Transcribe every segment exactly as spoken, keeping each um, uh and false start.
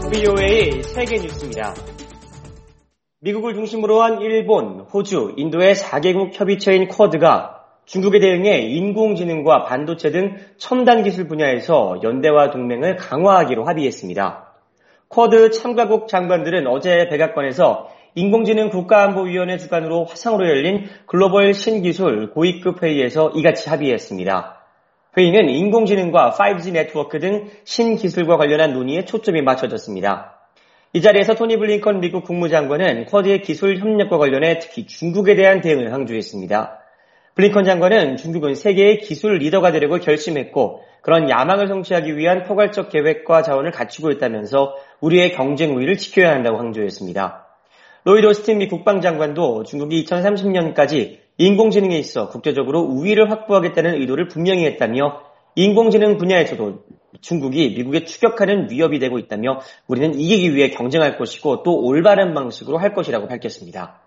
브이오에이 세계 뉴스입니다. 미국을 중심으로 한 일본, 호주, 인도의 사 개국 협의체인 쿼드가 중국에 대응해 인공지능과 반도체 등 첨단 기술 분야에서 연대와 동맹을 강화하기로 합의했습니다. 쿼드 참가국 장관들은 어제 백악관에서 인공지능 국가안보위원회 주관으로 화상으로 열린 글로벌 신기술 고위급 회의에서 이같이 합의했습니다. 회의는 인공지능과 파이브지 네트워크 등 신기술과 관련한 논의에 초점이 맞춰졌습니다. 이 자리에서 토니 블링컨 미국 국무장관은 쿼드의 기술 협력과 관련해 특히 중국에 대한 대응을 강조했습니다. 블링컨 장관은 중국은 세계의 기술 리더가 되려고 결심했고 그런 야망을 성취하기 위한 포괄적 계획과 자원을 갖추고 있다면서 우리의 경쟁 우위를 지켜야 한다고 강조했습니다. 로이드 오스틴 미 국방장관도 중국이 이천삼십 년까지 인공지능에 있어 국제적으로 우위를 확보하겠다는 의도를 분명히 했다며 인공지능 분야에서도 중국이 미국에 추격하는 위협이 되고 있다며 우리는 이기기 위해 경쟁할 것이고 또 올바른 방식으로 할 것이라고 밝혔습니다.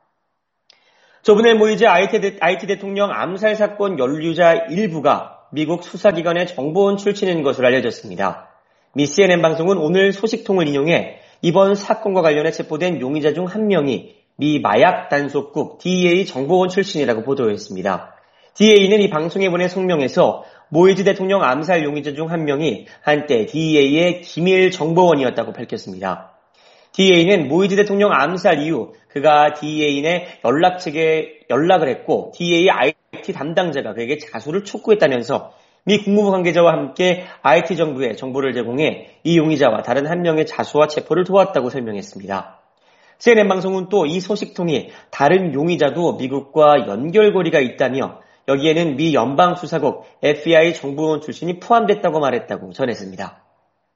저번에 모이지 아이티, 아이티 대통령 암살 사건 연루자 일부가 미국 수사기관의 정보원 출신인 것으로 알려졌습니다. 미 씨엔엔 방송은 오늘 소식통을 인용해 이번 사건과 관련해 체포된 용의자 중 한 명이 미 마약 단속국 디이에이 정보원 출신이라고 보도했습니다. 디이에이는 이 방송에 보낸 성명에서 모이지 대통령 암살 용의자 중 한 명이 한때 디이에이의 기밀 정보원이었다고 밝혔습니다. 디이에이는 모이지 대통령 암살 이후 그가 디이에이의 연락책에 연락을 했고 디이에이 아이티 담당자가 그에게 자수를 촉구했다면서 미 국무부 관계자와 함께 아이티 정부에 정보를 제공해 이 용의자와 다른 한 명의 자수와 체포를 도왔다고 설명했습니다. 씨엔엔 방송은 또 이 소식통이 다른 용의자도 미국과 연결고리가 있다며 여기에는 미 연방수사국 에프비아이 정보원 출신이 포함됐다고 말했다고 전했습니다.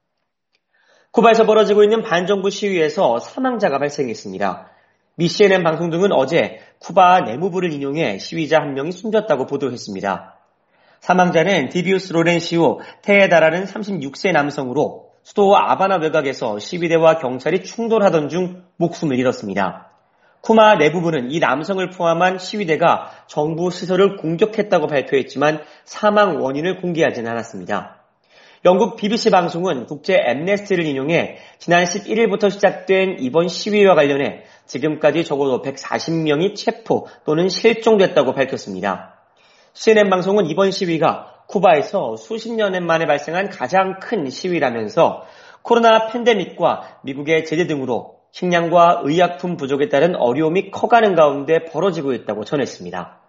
쿠바에서 벌어지고 있는 반정부 시위에서 사망자가 발생했습니다. 미 씨엔엔 방송 등은 어제 쿠바 내무부를 인용해 시위자 한 명이 숨졌다고 보도했습니다. 사망자는 디비우스 로렌시오 테에다라는 삼십육 세 남성으로 수도 아바나 외곽에서 시위대와 경찰이 충돌하던 중 목숨을 잃었습니다. 쿠바 내부부는 이 남성을 포함한 시위대가 정부 시설을 공격했다고 발표했지만 사망 원인을 공개하진 않았습니다. 영국 비비씨 방송은 국제 앰네스티를 인용해 지난 십일일부터 시작된 이번 시위와 관련해 지금까지 적어도 백사십 명이 체포 또는 실종됐다고 밝혔습니다. 씨엔엔 방송은 이번 시위가 쿠바에서 수십 년 만에 발생한 가장 큰 시위라면서 코로나 팬데믹과 미국의 제재 등으로 식량과 의약품 부족에 따른 어려움이 커가는 가운데 벌어지고 있다고 전했습니다.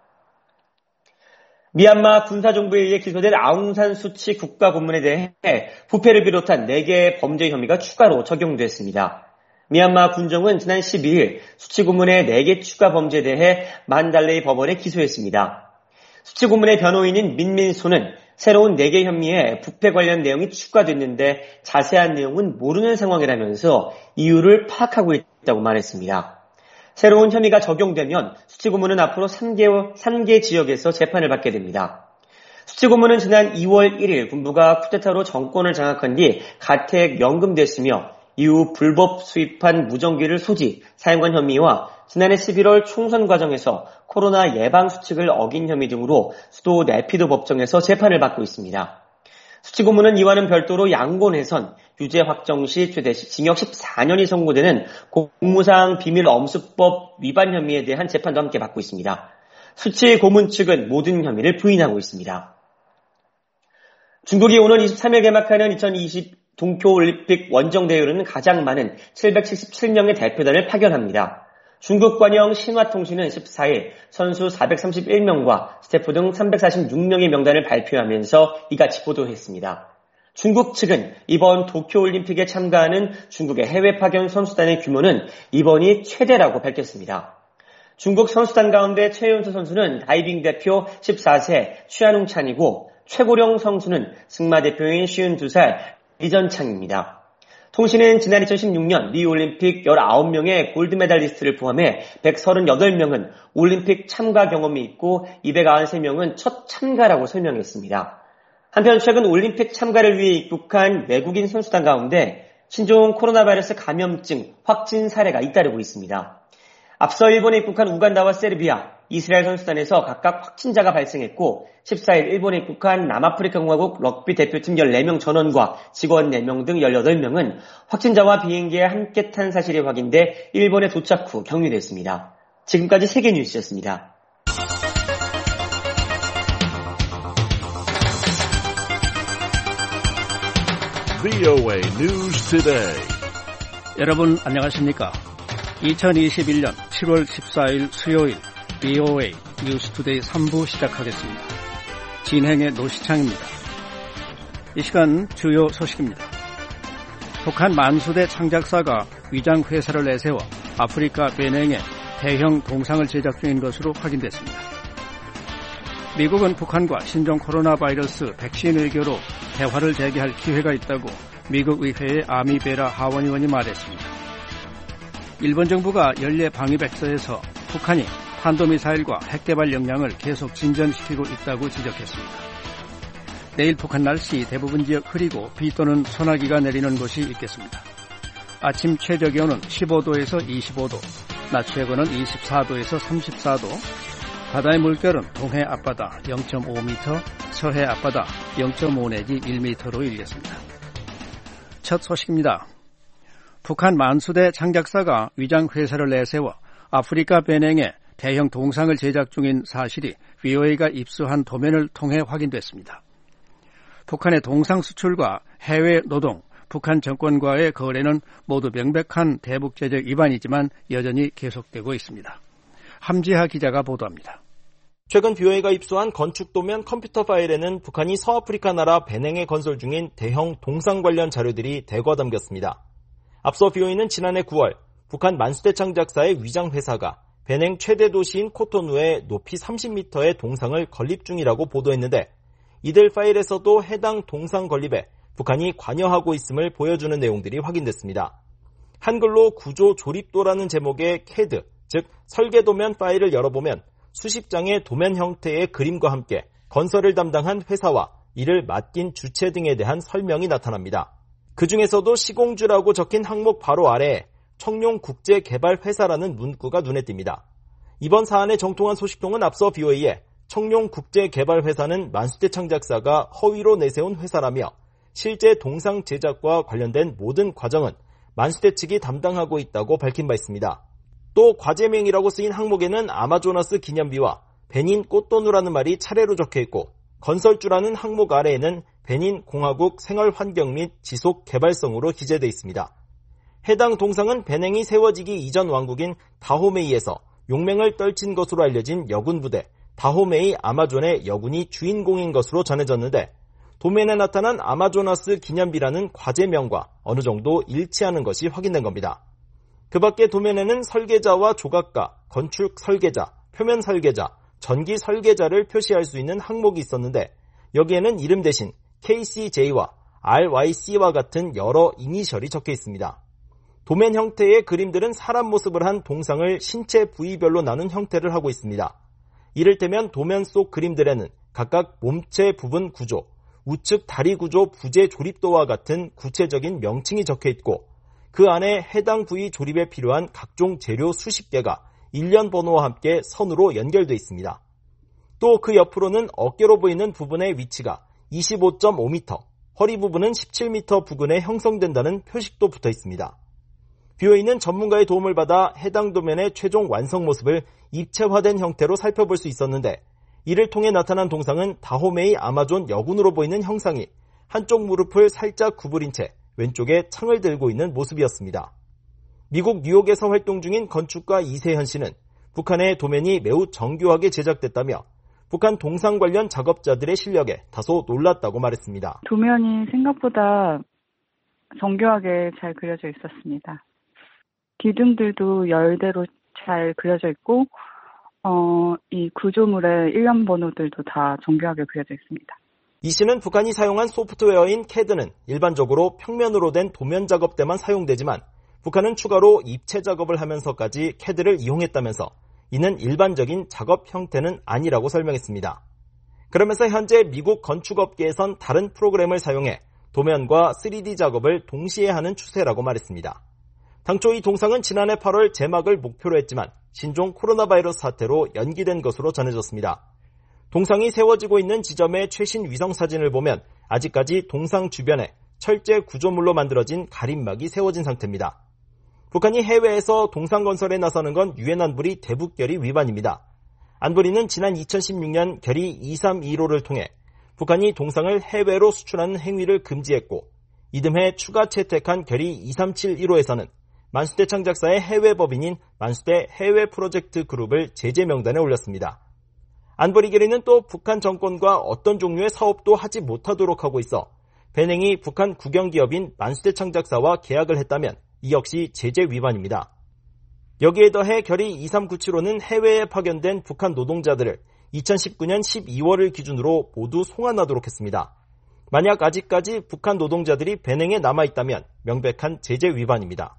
미얀마 군사정부에 의해 기소된 아웅산 수치 국가고문에 대해 부패를 비롯한 네 개의 범죄 혐의가 추가로 적용됐습니다. 미얀마 군정은 지난 십이일 수치 고문의 네 개 추가 범죄에 대해 만달레이 법원에 기소했습니다. 수치 고문의 변호인인 민민소는 새로운 네 개 혐의에 부패 관련 내용이 추가됐는데 자세한 내용은 모르는 상황이라면서 이유를 파악하고 있다고 말했습니다. 새로운 혐의가 적용되면 수치 고문은 앞으로 삼 개, 삼 개 지역에서 재판을 받게 됩니다. 수치 고문은 지난 이월 일일 군부가 쿠데타로 정권을 장악한 뒤 가택 연금됐으며 이후 불법 수입한 무전기를 소지, 사용한 혐의와 지난해 십일월 총선 과정에서 코로나 예방수칙을 어긴 혐의 등으로 수도 네피도 법정에서 재판을 받고 있습니다. 수치 고문은 이와는 별도로 양곤해선, 유죄 확정 시 최대 징역 십사 년이 선고되는 공무상 비밀 엄수법 위반 혐의에 대한 재판도 함께 받고 있습니다. 수치 고문 측은 모든 혐의를 부인하고 있습니다. 중국이 오는 이십삼일 개막하는 이천이십 동쿄올림픽 원정대회로는 가장 많은 칠백칠십칠 명의 대표단을 파견합니다. 중국 관영 신화통신은 십사일 선수 사백삼십일 명과 스태프 등 삼백사십육 명의 명단을 발표하면서 이같이 보도했습니다. 중국 측은 이번 도쿄올림픽에 참가하는 중국의 해외 파견 선수단의 규모는 이번이 최대라고 밝혔습니다. 중국 선수단 가운데 최윤수 선수는 다이빙 대표 십사 세 최한웅찬이고 최고령 선수는 승마 대표인 쉰두 살 리전창입니다. 통신은 지난 이천십육 년 리우올림픽 열아홉 명의 골드메달리스트를 포함해 백삼십팔 명은 올림픽 참가 경험이 있고 이백구십삼 명은 첫 참가라고 설명했습니다. 한편 최근 올림픽 참가를 위해 입국한 외국인 선수단 가운데 신종 코로나 바이러스 감염증 확진 사례가 잇따르고 있습니다. 앞서 일본에 입국한 우간다와 세르비아, 이스라엘 선수단에서 각각 확진자가 발생했고 십사 일 일본에 입국한 남아프리카 공화국 럭비 대표팀 열네 명 전원과 직원 네 명 등 열여덟 명은 확진자와 비행기에 함께 탄 사실이 확인돼 일본에 도착 후 격리됐습니다. 지금까지 세계 뉴스였습니다. 브이오에이 News Today. 여러분 안녕하십니까? 이천이십일 년 칠월 십사일 수요일 브이오에이 뉴스 투데이 삼 부 시작하겠습니다. 진행의 노시창입니다. 이 시간 주요 소식입니다. 북한 만수대 창작사가 위장 회사를 내세워 아프리카 베냉에 대형 동상을 제작 중인 것으로 확인됐습니다. 미국은 북한과 신종 코로나 바이러스 백신 외교로 대화를 재개할 기회가 있다고 미국 의회의 아미 베라 하원 의원이 말했습니다. 일본 정부가 연례 방위백서에서 북한이 탄도미사일과 핵개발 역량을 계속 진전시키고 있다고 지적했습니다. 내일 북한 날씨 대부분 지역 흐리고 비 또는 소나기가 내리는 곳이 있겠습니다. 아침 최저기온은 십오 도에서 이십오 도, 낮 최고는 이십사 도에서 삼십사 도, 바다의 물결은 동해 앞바다 영 점 오 미터, 서해 앞바다 영 점 오 내지 일 미터로 일겠습니다. 첫 소식입니다. 북한 만수대 창작사가 위장회사를 내세워 아프리카 베냉에 대형 동상을 제작 중인 사실이 브이오에이가 입수한 도면을 통해 확인됐습니다. 북한의 동상 수출과 해외 노동, 북한 정권과의 거래는 모두 명백한 대북제재 위반이지만 여전히 계속되고 있습니다. 함지하 기자가 보도합니다. 최근 브이오에이가 입수한 건축도면 컴퓨터 파일에는 북한이 서아프리카 나라 베냉에 건설 중인 대형 동상 관련 자료들이 대거 담겼습니다. 앞서 브이오에이는 지난해 구월 북한 만수대 창작사의 위장회사가 베냉 최대 도시인 코토누에 높이 삼십 미터의 동상을 건립 중이라고 보도했는데 이들 파일에서도 해당 동상 건립에 북한이 관여하고 있음을 보여주는 내용들이 확인됐습니다. 한글로 구조 조립도라는 제목의 캐드, 즉 설계도면 파일을 열어보면 수십 장의 도면 형태의 그림과 함께 건설을 담당한 회사와 이를 맡긴 주체 등에 대한 설명이 나타납니다. 그 중에서도 시공주라고 적힌 항목 바로 아래에 청룡국제개발회사라는 문구가 눈에 띕니다. 이번 사안의 정통한 소식통은 앞서 브이오에이에 청룡국제개발회사는 만수대 창작사가 허위로 내세운 회사라며 실제 동상 제작과 관련된 모든 과정은 만수대 측이 담당하고 있다고 밝힌 바 있습니다. 또 과제명이라고 쓰인 항목에는 아마조나스 기념비와 베닌 꽃도누라는 말이 차례로 적혀있고 건설주라는 항목 아래에는 베닌 공화국 생활환경 및 지속개발성으로 기재되어 있습니다. 해당 동상은 베냉이 세워지기 이전 왕국인 다호메이에서 용맹을 떨친 것으로 알려진 여군부대 다호메이 아마존의 여군이 주인공인 것으로 전해졌는데 도면에 나타난 아마조나스 기념비라는 과제명과 어느 정도 일치하는 것이 확인된 겁니다. 그 밖에 도면에는 설계자와 조각가, 건축 설계자, 표면 설계자, 전기 설계자를 표시할 수 있는 항목이 있었는데 여기에는 이름 대신 케이씨제이와 알와이씨와 같은 여러 이니셜이 적혀 있습니다. 도면 형태의 그림들은 사람 모습을 한 동상을 신체 부위별로 나눈 형태를 하고 있습니다. 이를테면 도면 속 그림들에는 각각 몸체 부분 구조, 우측 다리 구조 부재 조립도와 같은 구체적인 명칭이 적혀 있고 그 안에 해당 부위 조립에 필요한 각종 재료 수십 개가 일련 번호와 함께 선으로 연결되어 있습니다. 또 그 옆으로는 어깨로 보이는 부분의 위치가 이십오 점 오 미터, 허리 부분은 십칠 미터 부근에 형성된다는 표식도 붙어 있습니다. 브이오에이는 전문가의 도움을 받아 해당 도면의 최종 완성 모습을 입체화된 형태로 살펴볼 수 있었는데 이를 통해 나타난 동상은 다호메이 아마존 여군으로 보이는 형상이 한쪽 무릎을 살짝 구부린 채 왼쪽에 창을 들고 있는 모습이었습니다. 미국 뉴욕에서 활동 중인 건축가 이세현 씨는 북한의 도면이 매우 정교하게 제작됐다며 북한 동상 관련 작업자들의 실력에 다소 놀랐다고 말했습니다. 도면이 생각보다 정교하게 잘 그려져 있었습니다. 기둥들도 열대로 잘 그려져 있고 어, 이 구조물의 일련 번호들도 다 정교하게 그려져 있습니다. 이 씨는 북한이 사용한 소프트웨어인 캐드는 일반적으로 평면으로 된 도면 작업 때만 사용되지만 북한은 추가로 입체 작업을 하면서까지 캐드를 이용했다면서 이는 일반적인 작업 형태는 아니라고 설명했습니다. 그러면서 현재 미국 건축업계에선 다른 프로그램을 사용해 도면과 쓰리디 작업을 동시에 하는 추세라고 말했습니다. 당초 이 동상은 지난해 팔월 개막을 목표로 했지만 신종 코로나 바이러스 사태로 연기된 것으로 전해졌습니다. 동상이 세워지고 있는 지점의 최신 위성 사진을 보면 아직까지 동상 주변에 철제 구조물로 만들어진 가림막이 세워진 상태입니다. 북한이 해외에서 동상 건설에 나서는 건 유엔 안보리 대북결의 위반입니다. 안보리는 지난 이천십육 년 결의 이삼일오를 통해 북한이 동상을 해외로 수출하는 행위를 금지했고 이듬해 추가 채택한 결의 이삼칠일오에서는 만수대 창작사의 해외 법인인 만수대 해외 프로젝트 그룹을 제재 명단에 올렸습니다. 안보리 결의는 또 북한 정권과 어떤 종류의 사업도 하지 못하도록 하고 있어 배냉이 북한 국영기업인 만수대 창작사와 계약을 했다면 이 역시 제재 위반입니다. 여기에 더해 결의 이삼구칠오는 해외에 파견된 북한 노동자들을 이천십구 년 십이월을 기준으로 모두 송환하도록 했습니다. 만약 아직까지 북한 노동자들이 배냉에 남아있다면 명백한 제재 위반입니다.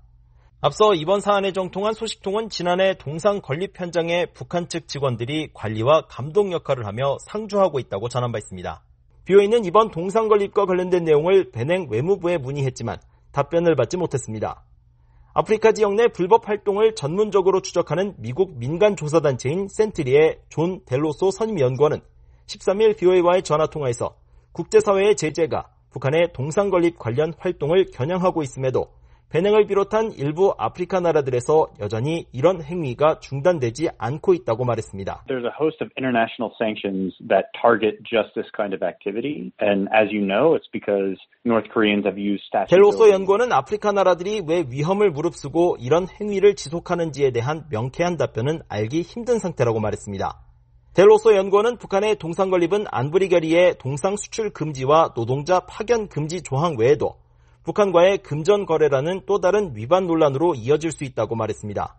앞서 이번 사안에 정통한 소식통은 지난해 동상 건립 현장에 북한 측 직원들이 관리와 감독 역할을 하며 상주하고 있다고 전한 바 있습니다. 비오에이는 이번 동상 건립과 관련된 내용을 배냉 외무부에 문의했지만 답변을 받지 못했습니다. 아프리카 지역 내 불법 활동을 전문적으로 추적하는 미국 민간 조사단체인 센트리의 존 델로소 선임연구원은 십삼일 비오에이와의 전화통화에서 국제사회의 제재가 북한의 동상 건립 관련 활동을 겨냥하고 있음에도 배냉을 비롯한 일부 아프리카 나라들에서 여전히 이런 행위가 중단되지 않고 있다고 말했습니다. There's a host of international sanctions that target just this kind of activity. And as you know, it's because North Koreans have used statute. 델로소 연구원은 아프리카 나라들이 왜 위험을 무릅쓰고 이런 행위를 지속하는지에 대한 명쾌한 답변은 알기 힘든 상태라고 말했습니다. 델로소 연구원은 북한의 동상 건립은 안보리 결의의 동상 수출 금지와 노동자 파견 금지 조항 외에도 북한과의 금전 거래라는 또 다른 위반 논란으로 이어질 수 있다고 말했습니다.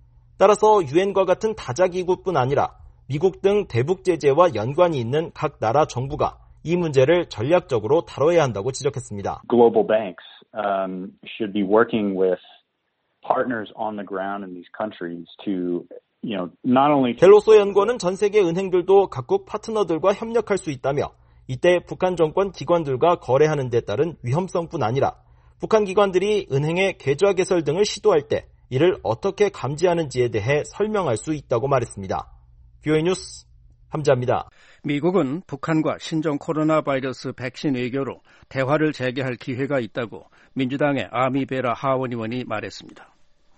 따라서 유엔과 같은 다자기구뿐 아니라 미국 등 대북 제재와 연관이 있는 각 나라 정부가 이 문제를 전략적으로 다뤄야 한다고 지적했습니다. Global banks um, should be working with partners on the ground in these countries to, you know, not only. 델로소 연구원은 전 세계 은행들도 각국 파트너들과 협력할 수 있다며 이때 북한 정권 기관들과 거래하는 데 따른 위험성뿐 아니라 북한 기관들이 은행의 계좌 개설 등을 시도할 때 이를 어떻게 감지하는지에 대해 설명할 수 있다고 말했습니다. 비오에이 뉴스 함자입니다. 미국은 북한과 신종 코로나 바이러스 백신 외교로 대화를 재개할 기회가 있다고 민주당의 아미 베라 하원 의원이 말했습니다.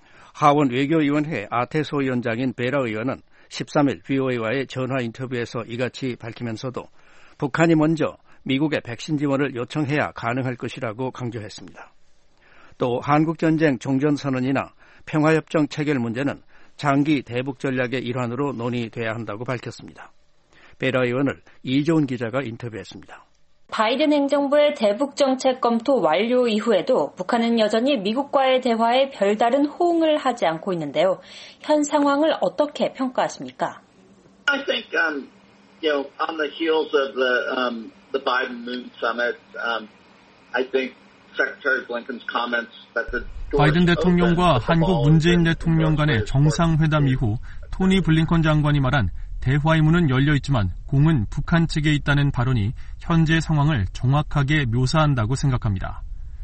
하원 외교위원회 아테소 위원장인 베라 의원은 십삼일 비오에이와의 전화 인터뷰에서 이같이 밝히면서도 북한이 먼저 미국의 백신 지원을 요청해야 가능할 것이라고 강조했습니다. 또 한국전쟁 종전선언이나 평화협정 체결 문제는 장기 대북 전략의 일환으로 논의돼야 한다고 밝혔습니다. 베라 의원을 이조은 기자가 인터뷰했습니다. 바이든 행정부의 대북 정책 검토 완료 이후에도 북한은 여전히 미국과의 대화에 별다른 호응을 하지 않고 있는데요. 현 상황을 어떻게 평가하십니까? I think, um, you know, on the heels of the um, the Biden-Moon summit, um, I think Secretary Blinken's comments that the 바이든 대통령과 한국 문재인 대통령 간의 정상회담 이후 토니 블링컨 장관이 말한 대화의 문은 열려 있지만 공은 북한 측에 있다는 발언이 현재 상황을 정확하게 묘사한다고 생각합니다.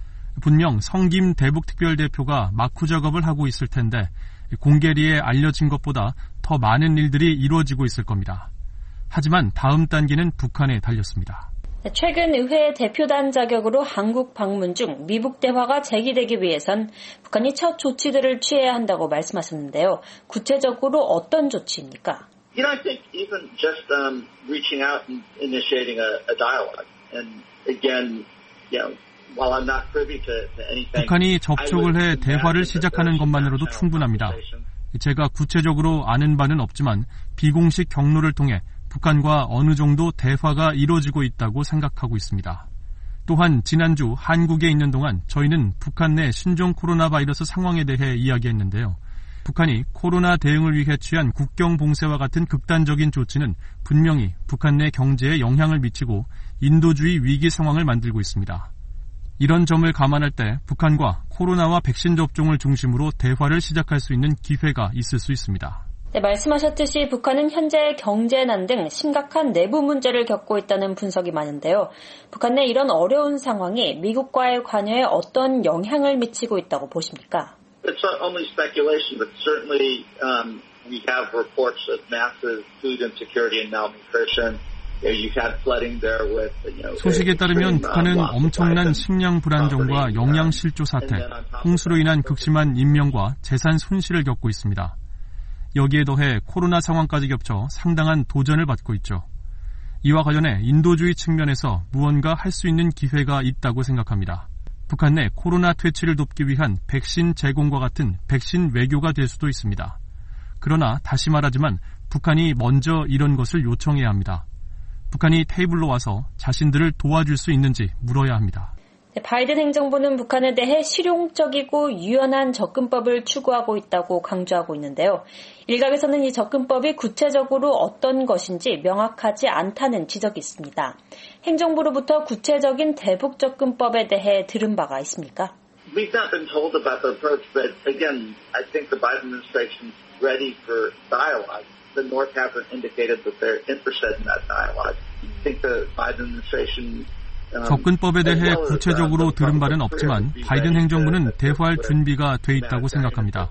분명 성김 대북특별대표가 마쿠 작업을 하고 있을 텐데 공개리에 알려진 것보다 더 많은 일들이 이루어지고 있을 겁니다. 하지만 다음 단계는 북한에 달렸습니다. 최근 의회 대표단 자격으로 한국 방문 중 미북 대화가 재개되기 위해선 북한이 첫 조치들을 취해야 한다고 말씀하셨는데요. 구체적으로 어떤 조치입니까? You know, I think even just um, reaching out and initiating a, a dialogue. And again, you know, while I'm not privy to, to anything, 북한이 접촉을 해 대화를 시작하는 것만으로도 충분합니다. 제가 구체적으로 아는 바는 없지만 비공식 경로를 통해 북한과 어느 정도 대화가 이루어지고 있다고 생각하고 있습니다. 또한 지난주 한국에 있는 동안 저희는 북한 내 신종 코로나 바이러스 상황에 대해 이야기했는데요. 북한이 코로나 대응을 위해 취한 국경 봉쇄와 같은 극단적인 조치는 분명히 북한 내 경제에 영향을 미치고 인도주의 위기 상황을 만들고 있습니다. 이런 점을 감안할 때 북한과 코로나와 백신 접종을 중심으로 대화를 시작할 수 있는 기회가 있을 수 있습니다. 네, 말씀하셨듯이 북한은 현재 경제난 등 심각한 내부 문제를 겪고 있다는 분석이 많은데요. 북한 내 이런 어려운 상황이 미국과의 관여에 어떤 영향을 미치고 있다고 보십니까? It's only speculation, but certainly um, we have reports of massive food insecurity and malnutrition. 소식에 따르면 북한은 엄청난 식량 불안정과 영양 실조 사태, 홍수로 인한 극심한 인명과 재산 손실을 겪고 있습니다. 여기에 더해 코로나 상황까지 겹쳐 상당한 도전을 받고 있죠. 이와 관련해 인도주의 측면에서 무언가 할 수 있는 기회가 있다고 생각합니다. 북한 내 코로나 퇴치를 돕기 위한 백신 제공과 같은 백신 외교가 될 수도 있습니다. 그러나 다시 말하지만 북한이 먼저 이런 것을 요청해야 합니다. 북한이 테이블로 와서 자신들을 도와줄 수 있는지 물어야 합니다. 바이든 행정부는 북한에 대해 실용적이고 유연한 접근법을 추구하고 있다고 강조하고 있는데요. 일각에서는 이 접근법이 구체적으로 어떤 것인지 명확하지 않다는 지적이 있습니다. 행정부로부터 구체적인 대북 접근법에 대해 들은 바가 있습니까? We've not been told about the approach, but again, I think the Biden administration is ready for dialogue. The North hasn't indicated that they're interested in that dialogue. I think the Biden administration 접근법에 대해 구체적으로 들은 바는 없지만 바이든 행정부는 대화할 준비가 돼 있다고 생각합니다.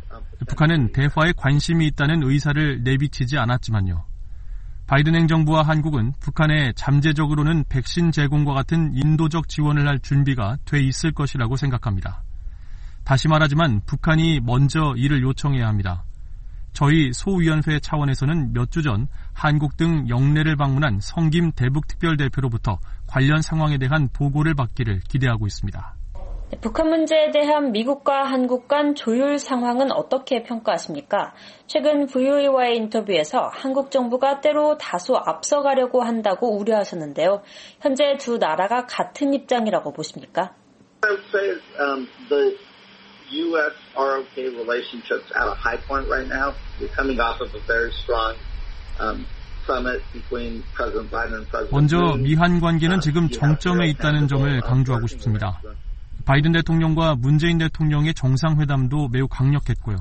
북한은 대화에 관심이 있다는 의사를 내비치지 않았지만요. 바이든 행정부와 한국은 북한에 잠재적으로는 백신 제공과 같은 인도적 지원을 할 준비가 돼 있을 것이라고 생각합니다. 다시 말하지만 북한이 먼저 이를 요청해야 합니다. 저희 소위원회 차원에서는 몇 주 전 한국 등 영내를 방문한 성김 대북특별대표로부터 관련 상황에 대한 보고를 받기를 기대하고 있습니다. 북한 문제에 대한 미국과 한국 간 조율 상황은 어떻게 평가하십니까? 최근 브이오에이와의 인터뷰에서 한국 정부가 때로 다소 앞서가려고 한다고 우려하셨는데요. 현재 두 나라가 같은 입장이라고 보십니까? I would say um, the U S R O K relationships at a high point right now. We're coming off of a very strong um, summit between President Biden and President 먼저 Moon. 미한 관계는 지금 정점에 있다는 점을 강조하고 싶습니다. 바이든 대통령과 문재인 대통령의 정상회담도 매우 강력했고요.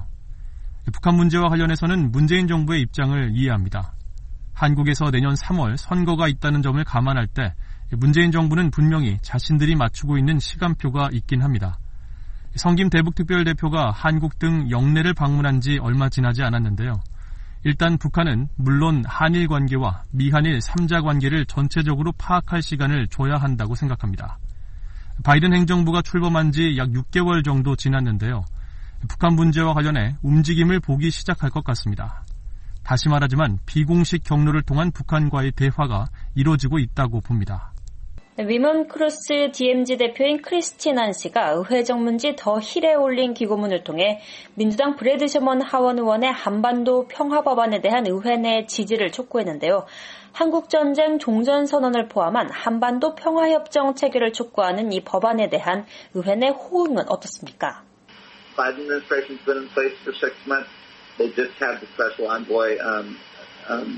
북한 문제와 관련해서는 문재인 정부의 입장을 이해합니다. 한국에서 내년 삼월 선거가 있다는 점을 감안할 때 문재인 정부는 분명히 자신들이 맞추고 있는 시간표가 있긴 합니다. 성김 대북특별대표가 한국 등 영내를 방문한 지 얼마 지나지 않았는데요. 일단 북한은 물론 한일 관계와 미한일 삼자 관계를 전체적으로 파악할 시간을 줘야 한다고 생각합니다. 바이든 행정부가 출범한 지 약 육 개월 정도 지났는데요. 북한 문제와 관련해 움직임을 보기 시작할 것 같습니다. 다시 말하지만 비공식 경로를 통한 북한과의 대화가 이루어지고 있다고 봅니다. 위먼 크로스 디엠지 대표인 크리스틴 한 씨가 의회 정문지 더 힐에 올린 기고문을 통해 민주당 브래드 셔먼 하원 의원의 한반도 평화 법안에 대한 의회 내 지지를 촉구했는데요. 한국전쟁 종전선언을 포함한 한반도 평화협정 체결을 촉구하는 이 법안에 대한 의회 내 호응은 어떻습니까? Biden administration's been in place for six months. They just had the special envoy, um, um,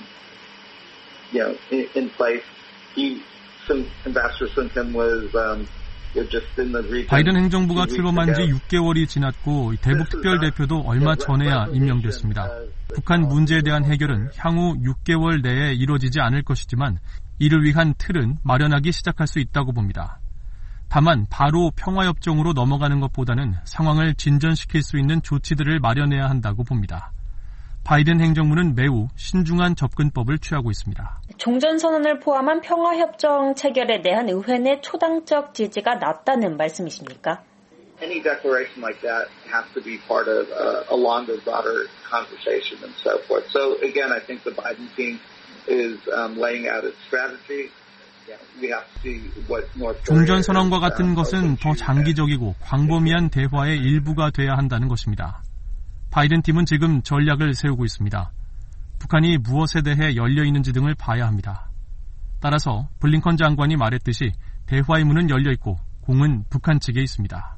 you know, in, in place. He Ambassador Sun Kim was um, just in the region. 바이든 행정부가 출범한 지 육 개월이 지났고 대북 특별대표도 얼마 전에야 임명됐습니다. 북한 문제에 대한 해결은 향후 육 개월 내에 이루어지지 않을 것이지만 이를 위한 틀은 마련하기 시작할 수 있다고 봅니다. 다만 바로 평화협정으로 넘어가는 것보다는 상황을 진전시킬 수 있는 조치들을 마련해야 한다고 봅니다. 바이든 행정부는 매우 신중한 접근법을 취하고 있습니다. 종전선언을 포함한 평화협정 체결에 대한 의회 내 초당적 지지가 낮다는 말씀이십니까? Any declaration like that has to be part of a, a longer, broader conversation and so forth. So again, I think the Biden team is um, laying out its strategy. We have to see what North Korea 종전선언과 같은 것은 더 장기적이고 광범위한 대화의 일부가 돼야 한다는 것입니다. 바이든 팀은 지금 전략을 세우고 있습니다. 북한이 무엇에 대해 열려 있는지 등을 봐야 합니다. 따라서 블링컨 장관이 말했듯이 대화의 문은 열려 있고 공은 북한 측에 있습니다.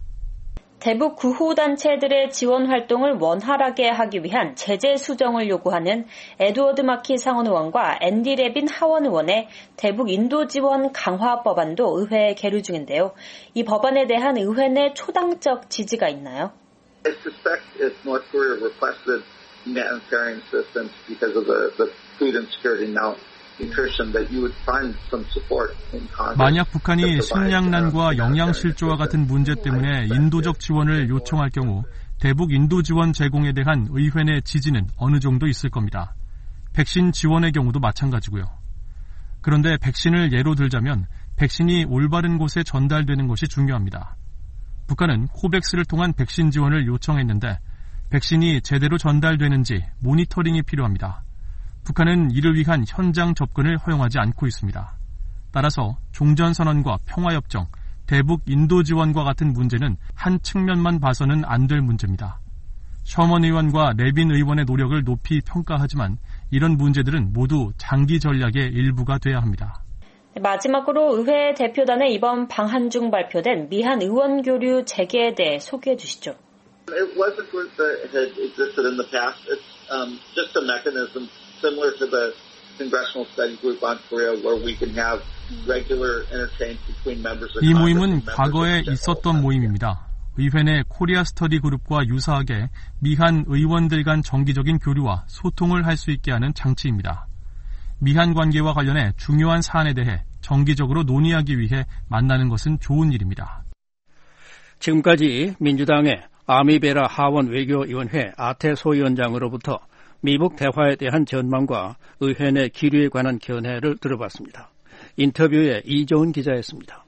대북 구호단체들의 지원 활동을 원활하게 하기 위한 제재 수정을 요구하는 에드워드 마키 상원의원과 앤디 레빈 하원의원의 대북 인도 지원 강화 법안도 의회에 계류 중인데요. 이 법안에 대한 의회 내 초당적 지지가 있나요? I suspect if North Korea requested humanitarian assistance because of the, the food insecurity now nutrition, that you would find some support in Congress. 만약 북한이 식량난과 영양실조와 같은 문제 때문에 인도적 지원을 요청할 경우 대북 인도 지원 제공에 대한 의회 내 지지는 어느 정도 있을 겁니다. 백신 지원의 경우도 마찬가지고요. 그런데 백신을 예로 들자면 백신이 올바른 곳에 전달되는 것이 중요합니다. 북한은 코백스를 통한 백신 지원을 요청했는데 백신이 제대로 전달되는지 모니터링이 필요합니다. 북한은 이를 위한 현장 접근을 허용하지 않고 있습니다. 따라서 종전선언과 평화협정, 대북 인도 지원과 같은 문제는 한 측면만 봐서는 안 될 문제입니다. 셔먼 의원과 레빈 의원의 노력을 높이 평가하지만 이런 문제들은 모두 장기 전략의 일부가 돼야 합니다. 마지막으로 의회 대표단의 이번 방한 중 발표된 미한 의원 교류 재개에 대해 소개해 주시죠. It was a group that had existed in the past. It's um, just a mechanism similar to the Congressional Study Group on Korea where we can have regular interchange between members of 이 Congress 모임은 and members 과거에 of the 있었던 모임입니다. 의회 내 코리아 스터디 그룹과 유사하게 미한 의원들 간 정기적인 교류와 소통을 할 수 있게 하는 장치입니다. 미한 관계와 관련해 중요한 사안에 대해 정기적으로 논의하기 위해 만나는 것은 좋은 일입니다. 지금까지 민주당의 아미베라 하원 외교위원회 아태 소위원장으로부터 미북 대화에 대한 전망과 의회 내 기류에 관한 견해를 들어봤습니다. 인터뷰에 이조은 기자였습니다.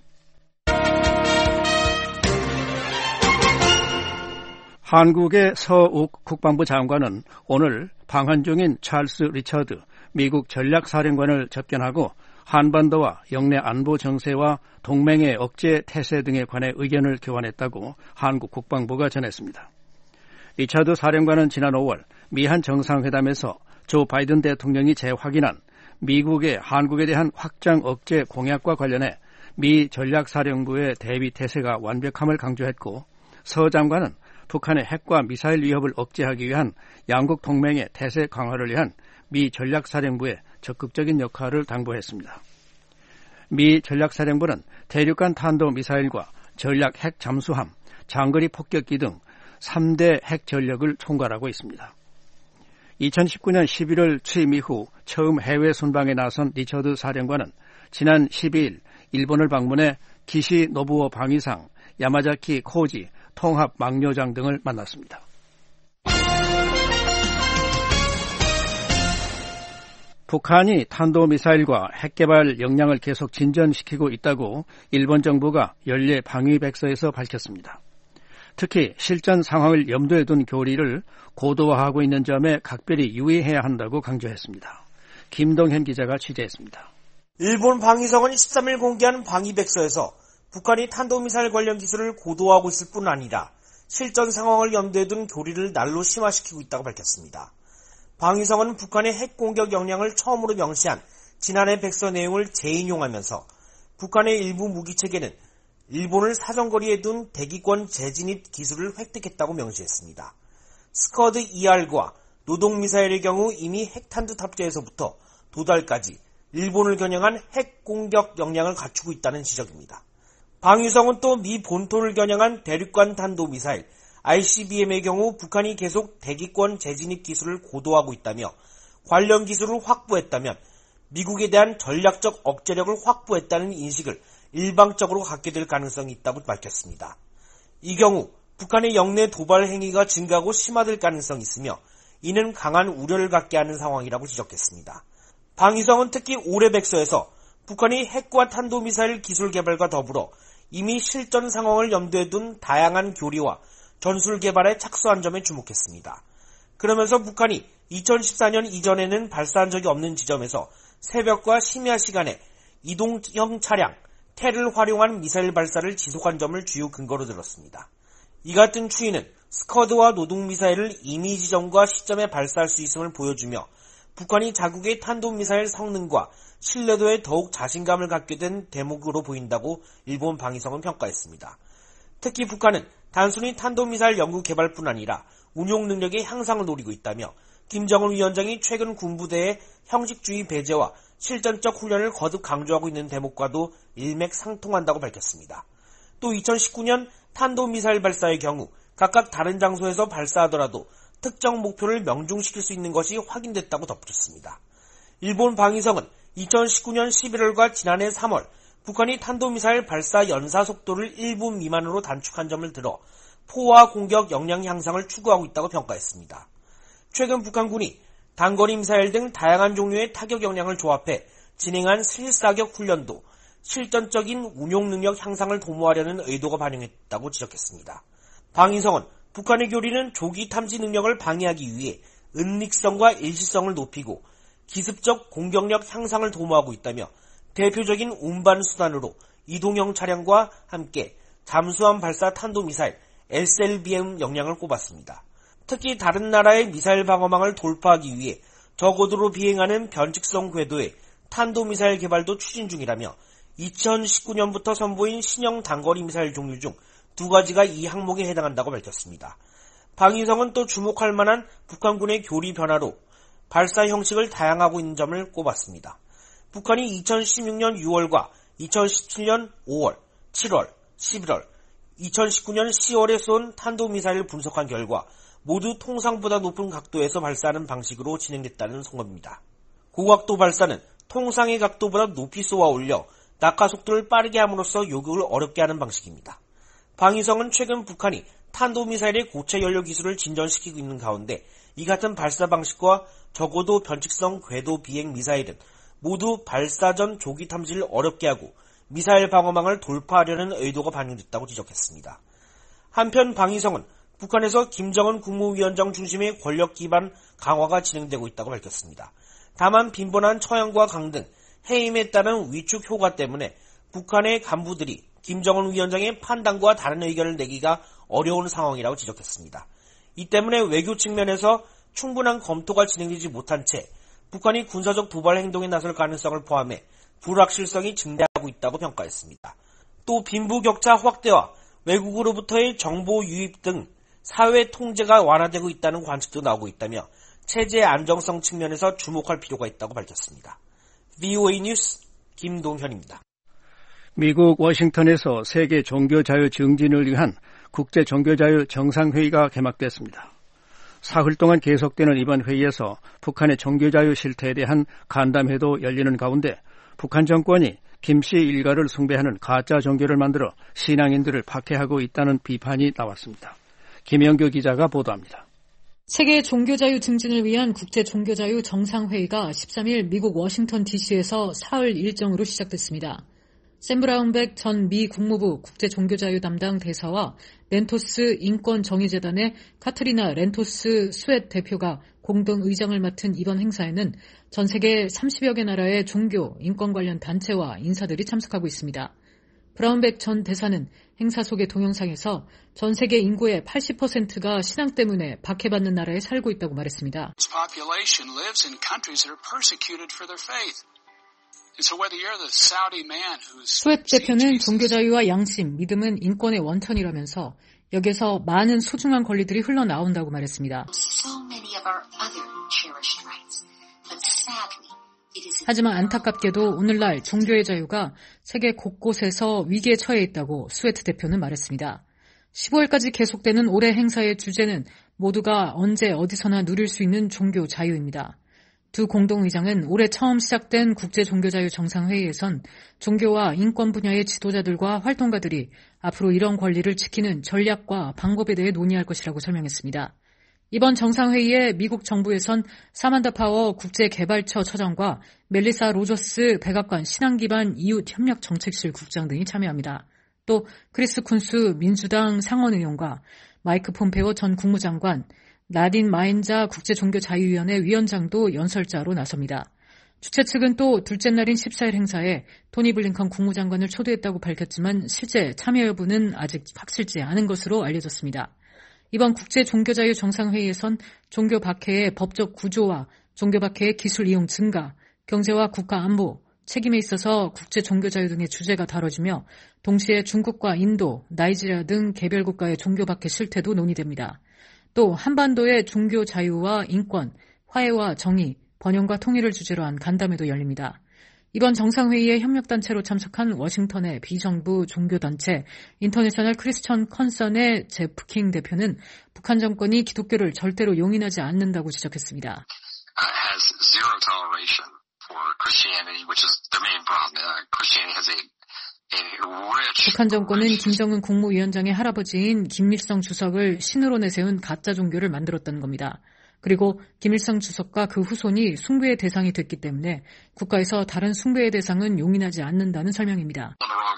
한국의 서욱 국방부 장관은 오늘 방한 중인 찰스 리처드 미국 전략사령관을 접견하고 한반도와 영내 안보 정세와 동맹의 억제 태세 등에 관해 의견을 교환했다고 한국 국방부가 전했습니다. 리처드 사령관은 지난 오월 미한 정상회담에서 조 바이든 대통령이 재확인한 미국의 한국에 대한 확장 억제 공약과 관련해 미 전략사령부의 대비 태세가 완벽함을 강조했고, 서 장관은 북한의 핵과 미사일 위협을 억제하기 위한 양국 동맹의 태세 강화를 위한 미 전략사령부의 적극적인 역할을 당부했습니다. 미 전략사령부는 대륙간 탄도미사일과 전략 핵 잠수함, 장거리 폭격기 등 삼 대 핵 전력을 총괄하고 있습니다. 이천십구 년 십일월 취임 이후 처음 해외 순방에 나선 리처드 사령관은 지난 십이일 일본을 방문해 기시 노부오 방위상, 야마자키 코지 통합 막료장 등을 만났습니다. 북한이 탄도미사일과 핵개발 역량을 계속 진전시키고 있다고 일본 정부가 연례 방위백서에서 밝혔습니다. 특히 실전 상황을 염두에 둔 교리를 고도화하고 있는 점에 각별히 유의해야 한다고 강조했습니다. 김동현 기자가 취재했습니다. 일본 방위성은 십삼일 공개한 방위백서에서 북한이 탄도미사일 관련 기술을 고도화하고 있을 뿐 아니라 실전 상황을 염두에 둔 교리를 날로 심화시키고 있다고 밝혔습니다. 방위성은 북한의 핵 공격 역량을 처음으로 명시한 지난해 백서 내용을 재인용하면서 북한의 일부 무기체계는 일본을 사정거리에 둔 대기권 재진입 기술을 획득했다고 명시했습니다. 스커드 이알과 노동미사일의 경우 이미 핵탄두 탑재에서부터 도달까지 일본을 겨냥한 핵 공격 역량을 갖추고 있다는 지적입니다. 방위성은 또 미 본토를 겨냥한 대륙간 탄도미사일 아이씨비엠의 경우 북한이 계속 대기권 재진입 기술을 고도화하고 있다며 관련 기술을 확보했다면 미국에 대한 전략적 억제력을 확보했다는 인식을 일방적으로 갖게 될 가능성이 있다고 밝혔습니다. 이 경우 북한의 영내 도발 행위가 증가하고 심화될 가능성이 있으며 이는 강한 우려를 갖게 하는 상황이라고 지적했습니다. 방위성은 특히 올해 백서에서 북한이 핵과 탄도미사일 기술 개발과 더불어 이미 실전 상황을 염두에 둔 다양한 교리와 전술 개발에 착수한 점에 주목했습니다. 그러면서 북한이 이천십사 년 이전에는 발사한 적이 없는 지점에서 새벽과 심야 시간에 이동형 차량, 텔을 활용한 미사일 발사를 지속한 점을 주요 근거로 들었습니다. 이 같은 추이는 스커드와 노동미사일을 이미 지점과 시점에 발사할 수 있음을 보여주며 북한이 자국의 탄도미사일 성능과 신뢰도에 더욱 자신감을 갖게 된 대목으로 보인다고 일본 방위성은 평가했습니다. 특히 북한은 단순히 탄도미사일 연구 개발뿐 아니라 운용 능력의 향상을 노리고 있다며 김정은 위원장이 최근 군부대의 형식주의 배제와 실전적 훈련을 거듭 강조하고 있는 대목과도 일맥상통한다고 밝혔습니다. 또 이천십구 년 탄도미사일 발사의 경우 각각 다른 장소에서 발사하더라도 특정 목표를 명중시킬 수 있는 것이 확인됐다고 덧붙였습니다. 일본 방위성은 이천십구 년 십일월과 지난해 삼월 북한이 탄도미사일 발사 연사 속도를 일 분 미만으로 단축한 점을 들어 포화 공격 역량 향상을 추구하고 있다고 평가했습니다. 최근 북한군이 단거리 미사일 등 다양한 종류의 타격 역량을 조합해 진행한 실사격 훈련도 실전적인 운용 능력 향상을 도모하려는 의도가 반영했다고 지적했습니다. 방위성은 북한의 교리는 조기 탐지 능력을 방해하기 위해 은닉성과 일시성을 높이고 기습적 공격력 향상을 도모하고 있다며 대표적인 운반 수단으로 이동형 차량과 함께 잠수함 발사 탄도미사일 에스엘비엠 역량을 꼽았습니다. 특히 다른 나라의 미사일 방어망을 돌파하기 위해 저고도로 비행하는 변칙성 궤도의 탄도미사일 개발도 추진 중이라며 이천십구 년부터 선보인 신형 단거리 미사일 종류 중 두 가지가 이 항목에 해당한다고 밝혔습니다. 방위성은 또 주목할 만한 북한군의 교리 변화로 발사 형식을 다양하고 있는 점을 꼽았습니다. 북한이 이천십육 년 유월과 이천십칠 년 오월, 칠월, 십일월, 이천십구 년 시월에 쏜 탄도미사일을 분석한 결과 모두 통상보다 높은 각도에서 발사하는 방식으로 진행됐다는 성과입니다. 고각도 발사는 통상의 각도보다 높이 쏘아 올려 낙하 속도를 빠르게 함으로써 요격을 어렵게 하는 방식입니다. 방위성은 최근 북한이 탄도미사일의 고체 연료 기술을 진전시키고 있는 가운데 이 같은 발사 방식과 저고도 변칙성 궤도 비행 미사일은 모두 발사 전 조기 탐지를 어렵게 하고 미사일 방어망을 돌파하려는 의도가 반영됐다고 지적했습니다. 한편 방위성은 북한에서 김정은 국무위원장 중심의 권력 기반 강화가 진행되고 있다고 밝혔습니다. 다만 빈번한 처형과 강 등 해임에 따른 위축 효과 때문에 북한의 간부들이 김정은 위원장의 판단과 다른 의견을 내기가 어려운 상황이라고 지적했습니다. 이 때문에 외교 측면에서 충분한 검토가 진행되지 못한 채 북한이 군사적 도발 행동에 나설 가능성을 포함해 불확실성이 증대하고 있다고 평가했습니다. 또 빈부격차 확대와 외국으로부터의 정보 유입 등 사회 통제가 완화되고 있다는 관측도 나오고 있다며 체제 안정성 측면에서 주목할 필요가 있다고 밝혔습니다. 브이오에이 뉴스 김동현입니다. 미국 워싱턴에서 세계 종교자유 증진을 위한 국제종교자유 정상회의가 개막됐습니다. 사흘 동안 계속되는 이번 회의에서 북한의 종교자유 실태에 대한 간담회도 열리는 가운데 북한 정권이 김씨 일가를 숭배하는 가짜 종교를 만들어 신앙인들을 박해하고 있다는 비판이 나왔습니다. 김영규 기자가 보도합니다. 세계 종교자유 증진을 위한 국제종교자유 정상회의가 십삼 일 미국 워싱턴 디씨에서 사흘 일정으로 시작됐습니다. 샘 브라운백 전 미 국무부 국제종교자유 담당 대사와 렌토스 인권정의재단의 카트리나 렌토스 스웨트 대표가 공동 의장을 맡은 이번 행사에는 전 세계 삼십여 개 나라의 종교, 인권 관련 단체와 인사들이 참석하고 있습니다. 브라운백 전 대사는 행사 속의 동영상에서 전 세계 인구의 팔십 퍼센트가 신앙 때문에 박해받는 나라에 살고 있다고 말했습니다. 스웨트 대표는 종교자유와 양심, 믿음은 인권의 원천이라면서 여기서 많은 소중한 권리들이 흘러나온다고 말했습니다. 하지만 안타깝게도 오늘날 종교의 자유가 세계 곳곳에서 위기에 처해 있다고 스웨트 대표는 말했습니다. 십오일까지 계속되는 올해 행사의 주제는 모두가 언제 어디서나 누릴 수 있는 종교 자유입니다. 두 공동의장은 올해 처음 시작된 국제종교자유 정상회의에선 종교와 인권 분야의 지도자들과 활동가들이 앞으로 이런 권리를 지키는 전략과 방법에 대해 논의할 것이라고 설명했습니다. 이번 정상회의에 미국 정부에선 사만다 파워 국제개발처 처장과 멜리사 로저스 백악관 신앙기반 이웃협력정책실 국장 등이 참여합니다. 또 크리스 쿤스 민주당 상원의원과 마이크 폼페오 전 국무장관, 나딘 마인자 국제종교자유위원회 위원장도 연설자로 나섭니다. 주최 측은 또 둘째 날인 십사일 행사에 토니 블링컨 국무장관을 초대했다고 밝혔지만 실제 참여 여부는 아직 확실치 않은 것으로 알려졌습니다. 이번 국제종교자유 정상회의에선 종교 박해의 법적 구조와 종교 박해의 기술 이용 증가, 경제와 국가 안보, 책임에 있어서 국제종교자유 등의 주제가 다뤄지며 동시에 중국과 인도, 나이지리아 등 개별 국가의 종교 박해 실태도 논의됩니다. 또 한반도의 종교 자유와 인권, 화해와 정의, 번영과 통일을 주제로 한 간담회도 열립니다. 이번 정상회의에 협력단체로 참석한 워싱턴의 비정부 종교단체 인터내셔널 크리스천 컨선의 제프 킹 대표는 북한 정권이 기독교를 절대로 용인하지 않는다고 지적했습니다. 북한 정권은 김정은 국무위원장의 할아버지인 김일성 주석을 신으로 내세운 가짜 종교를 만들었다는 겁니다. 그리고 김일성 주석과 그 후손이 숭배의 대상이 됐기 때문에 국가에서 다른 숭배의 대상은 용인하지 않는다는 설명입니다.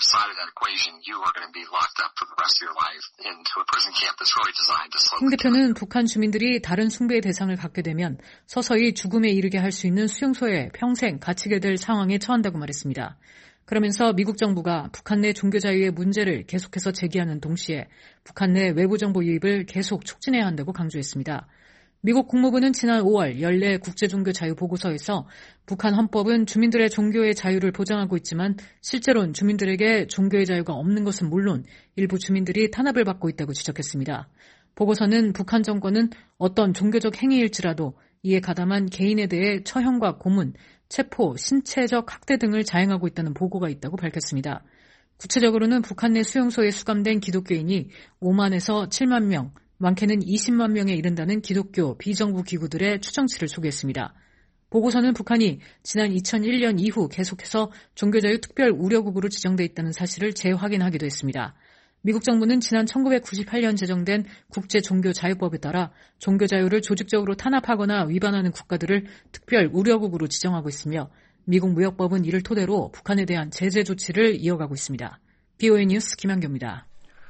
홍 대표는 북한 주민들이 다른 숭배의 대상을 갖게 되면 서서히 죽음에 이르게 할 수 있는 수용소에 평생 갇히게 될 상황에 처한다고 말했습니다. 그러면서 미국 정부가 북한 내 종교 자유의 문제를 계속해서 제기하는 동시에 북한 내 외부 정보 유입을 계속 촉진해야 한다고 강조했습니다. 미국 국무부는 지난 오월 연례 국제종교자유보고서에서 북한 헌법은 주민들의 종교의 자유를 보장하고 있지만 실제로는 주민들에게 종교의 자유가 없는 것은 물론 일부 주민들이 탄압을 받고 있다고 지적했습니다. 보고서는 북한 정권은 어떤 종교적 행위일지라도 이에 가담한 개인에 대해 처형과 고문, 체포, 신체적 학대 등을 자행하고 있다는 보고가 있다고 밝혔습니다. 구체적으로는 북한 내 수용소에 수감된 기독교인이 오만에서 칠만 명, 많게는 이십만 명에 이른다는 기독교 비정부 기구들의 추정치를 소개했습니다. 보고서는 북한이 지난 이천일 년 이후 계속해서 종교자유 특별 우려국으로 지정돼 있다는 사실을 재확인하기도 했습니다. 미국 정부는 지난 천구백구십팔 년 제정된 국제종교자유법에 따라 종교자유를 조직적으로 탄압하거나 위반하는 국가들을 특별 우려국으로 지정하고 있으며 미국 무역법은 이를 토대로 북한에 대한 제재 조치를 이어가고 있습니다. 비오에이 뉴스 김한교입니다.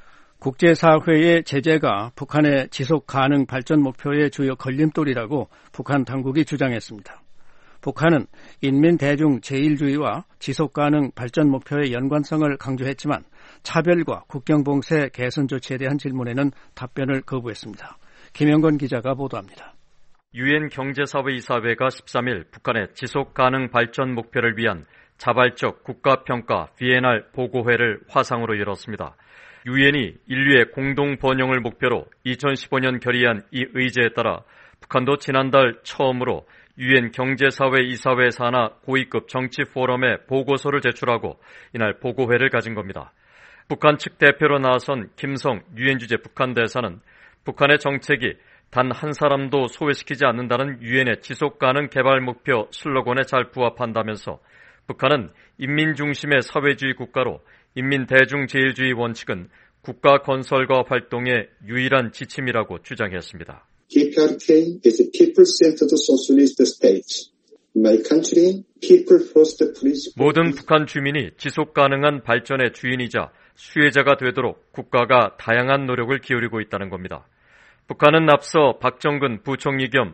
국제사회의 제재가 북한의 지속가능 발전 목표의 주요 걸림돌이라고 북한 당국이 주장했습니다. 북한은 인민대중 제일주의와 지속가능 발전 목표의 연관성을 강조했지만 차별과 국경봉쇄 개선 조치에 대한 질문에는 답변을 거부했습니다. 김영건 기자가 보도합니다. 유엔 경제사회이사회가 십삼 일 북한의 지속가능 발전 목표를 위한 자발적 국가평가 비엔알 보고회를 화상으로 열었습니다. 유엔이 인류의 공동 번영을 목표로 이천십오 년 결의한 이 의제에 따라 북한도 지난달 처음으로 유엔 경제사회이사회 산하 고위급 정치 포럼에 보고서를 제출하고 이날 보고회를 가진 겁니다. 북한 측 대표로 나선 김성 유엔 주재 북한 대사는 북한의 정책이 단 한 사람도 소외시키지 않는다는 유엔의 지속가능 개발 목표 슬로건에 잘 부합한다면서 북한은 인민 중심의 사회주의 국가로 인민 대중제일주의 원칙은 국가 건설과 활동의 유일한 지침이라고 주장했습니다. 케이피알케이 is a people-centered socialist state. My country, people first principle. 모든 북한 주민이 지속가능한 발전의 주인이자 수혜자가 되도록 국가가 다양한 노력을 기울이고 있다는 겁니다. 북한은 앞서 박정근 부총리 겸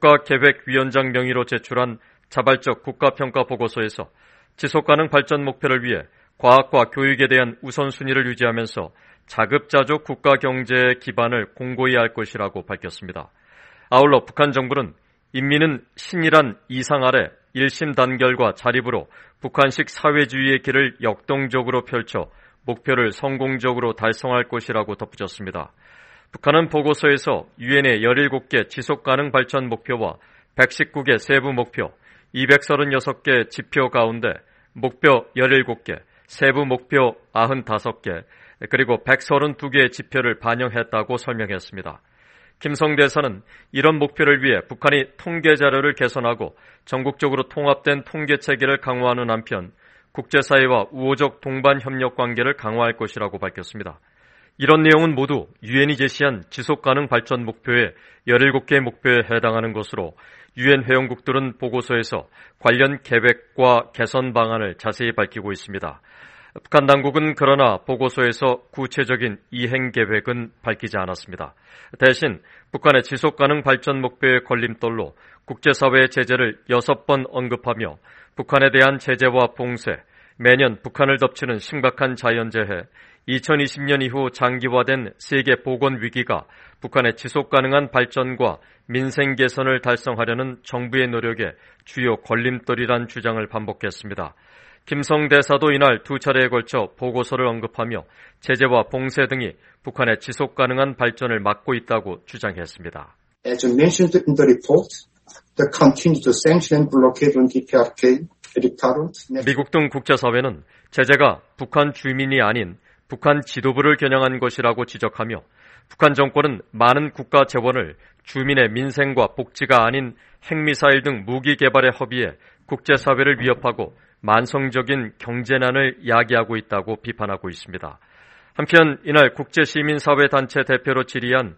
국가계획위원장 명의로 제출한 자발적 국가평가 보고서에서 지속가능 발전 목표를 위해 과학과 교육에 대한 우선순위를 유지하면서 자급자족 국가 경제의 기반을 공고히 할 것이라고 밝혔습니다. 아울러 북한 정부는 인민은 신이란 이상 아래 일심 단결과 자립으로 북한식 사회주의의 길을 역동적으로 펼쳐 목표를 성공적으로 달성할 것이라고 덧붙였습니다. 북한은 보고서에서 유엔의 열일곱 개 지속가능 발전 목표와 백십구 개 세부 목표, 이백삼십육 개 지표 가운데 목표 열일곱 개, 세부 목표 구십오 개, 그리고 백삼십이 개의 지표를 반영했다고 설명했습니다. 김성 대사는 이런 목표를 위해 북한이 통계 자료를 개선하고 전국적으로 통합된 통계 체계를 강화하는 한편 국제사회와 우호적 동반 협력 관계를 강화할 것이라고 밝혔습니다. 이런 내용은 모두 유엔이 제시한 지속가능 발전 목표의 열일곱 개 목표에 해당하는 것으로 유엔 회원국들은 보고서에서 관련 계획과 개선 방안을 자세히 밝히고 있습니다. 북한 당국은 그러나 보고서에서 구체적인 이행 계획은 밝히지 않았습니다. 대신 북한의 지속가능 발전 목표의 걸림돌로 국제사회의 제재를 여섯 번 언급하며 북한에 대한 제재와 봉쇄, 매년 북한을 덮치는 심각한 자연재해, 이천이십 년 이후 장기화된 세계 보건 위기가 북한의 지속가능한 발전과 민생 개선을 달성하려는 정부의 노력에 주요 걸림돌이란 주장을 반복했습니다. 김성 대사도 이날 두 차례에 걸쳐 보고서를 언급하며 제재와 봉쇄 등이 북한의 지속가능한 발전을 막고 있다고 주장했습니다. As mentioned in the report, the continued sanction and blockade on 케이피알케이 미국 등 국제사회는 제재가 북한 주민이 아닌 북한 지도부를 겨냥한 것이라고 지적하며 북한 정권은 많은 국가 재원을 주민의 민생과 복지가 아닌 핵미사일 등 무기 개발에 허비해 국제사회를 위협하고 만성적인 경제난을 야기하고 있다고 비판하고 있습니다. 한편 이날 국제시민사회단체 대표로 질의한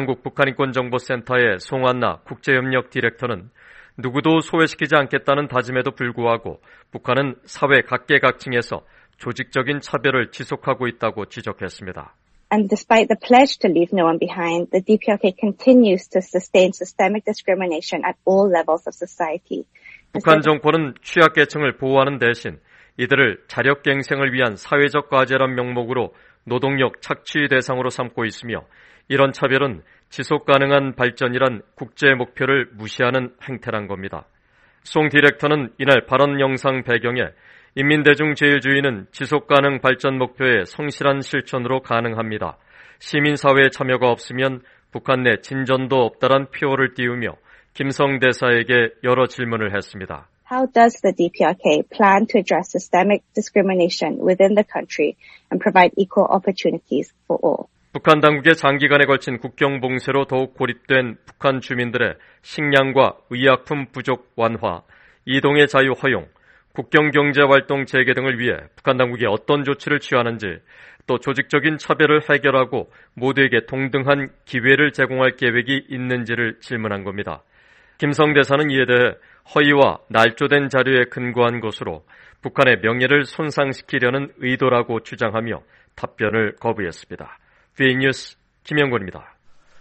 한국북한인권정보센터의 송한나 국제협력 디렉터는 누구도 소외시키지 않겠다는 다짐에도 불구하고 북한은 사회 각계각층에서 조직적인 차별을 지속하고 있다고 지적했습니다. And despite the pledge to leave no one behind, the D P R K continues to sustain systemic discrimination at all levels of society. 북한 정권은 취약계층을 보호하는 대신 이들을 자력갱생을 위한 사회적 과제란 명목으로 노동력 착취 대상으로 삼고 있으며 이런 차별은 지속가능한 발전이란 국제 목표를 무시하는 행태란 겁니다. 송 디렉터는 이날 발언 영상 배경에 인민대중 제일주의는 지속가능 발전 목표의 성실한 실천으로 가능합니다. 시민사회의 참여가 없으면 북한 내 진전도 없다란 표어를 띄우며 김성 대사에게 여러 질문을 했습니다. How does the D P R K plan to address systemic discrimination within the country and provide equal opportunities for all? 북한 당국의 장기간에 걸친 국경 봉쇄로 더욱 고립된 북한 주민들의 식량과 의약품 부족 완화, 이동의 자유 허용, 국경 경제 활동 재개 등을 위해 북한 당국이 어떤 조치를 취하는지, 또 조직적인 차별을 해결하고 모두에게 동등한 기회를 제공할 계획이 있는지를 질문한 겁니다. 김성 대사는 이에 대해 허위와 날조된 자료에 근거한 것으로 북한의 명예를 손상시키려는 의도라고 주장하며 답변을 거부했습니다. 비에이 뉴스 김영권입니다.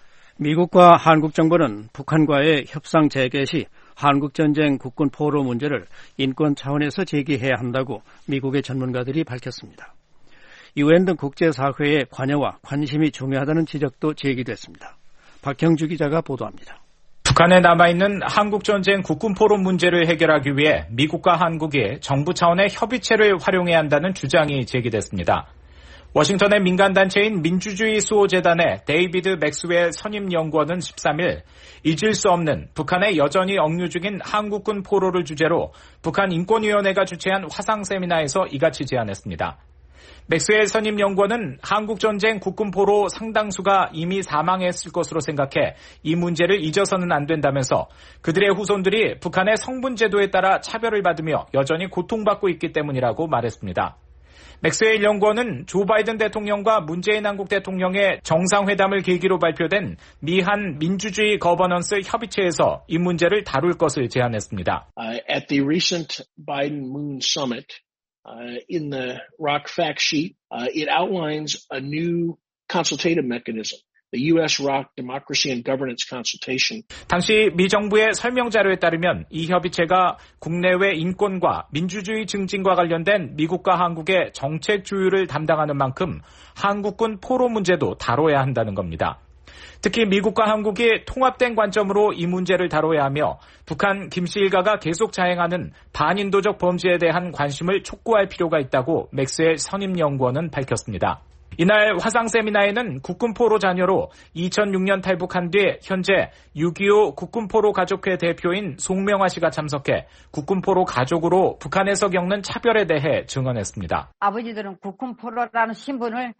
미국과 한국 정부는 북한과의 협상 재개 시 한국전쟁 국군 포로 문제를 인권 차원에서 제기해야 한다고 미국의 전문가들이 밝혔습니다. 유엔 등 국제사회의 관여와 관심이 중요하다는 지적도 제기됐습니다. 박형주 기자가 보도합니다. 북한에 남아있는 한국전쟁 국군 포로 문제를 해결하기 위해 미국과 한국이 정부 차원의 협의체를 활용해야 한다는 주장이 제기됐습니다. 워싱턴의 민간단체인 민주주의 수호재단의 데이비드 맥스웰 선임연구원은 십삼 일 잊을 수 없는 북한에 여전히 억류 중인 한국군 포로를 주제로 북한 인권위원회가 주최한 화상 세미나에서 이같이 제안했습니다. 맥스웰 선임연구원은 한국전쟁 국군 포로 상당수가 이미 사망했을 것으로 생각해 이 문제를 잊어서는 안 된다면서 그들의 후손들이 북한의 성분제도에 따라 차별을 받으며 여전히 고통받고 있기 때문이라고 말했습니다. 맥스웰 연구원은 조 바이든 대통령과 문재인 한국 대통령의 정상회담을 계기로 발표된 미한 민주주의 거버넌스 협의체에서 이 문제를 다룰 것을 제안했습니다. Uh, at the recent Biden-Moon summit, uh, in the ROC fact sheet, uh, it outlines a new consultative mechanism. The U S R O C Democracy and Governance Consultation. 당시 미 정부의 설명 자료에 따르면 이 협의체가 국내외 인권과 민주주의 증진과 관련된 미국과 한국의 정책 주유를 담당하는 만큼 한국군 포로 문제도 다뤄야 한다는 겁니다. 특히 미국과 한국이 통합된 관점으로 이 문제를 다뤄야 하며 북한 김씨 일가가 계속 자행하는 반인도적 범죄에 대한 관심을 촉구할 필요가 있다고 맥스웰 선임연구원은 밝혔습니다. 이날 화상 세미나에는 국군포로 자녀로 이천육 년 탈북한 뒤 현재 육이오 국군포로 가족회 대표인 송명화 씨가 참석해 국군포로 가족으로 북한에서 겪는 차별에 대해 증언했습니다. 아버지들은 국군포로라는 신분을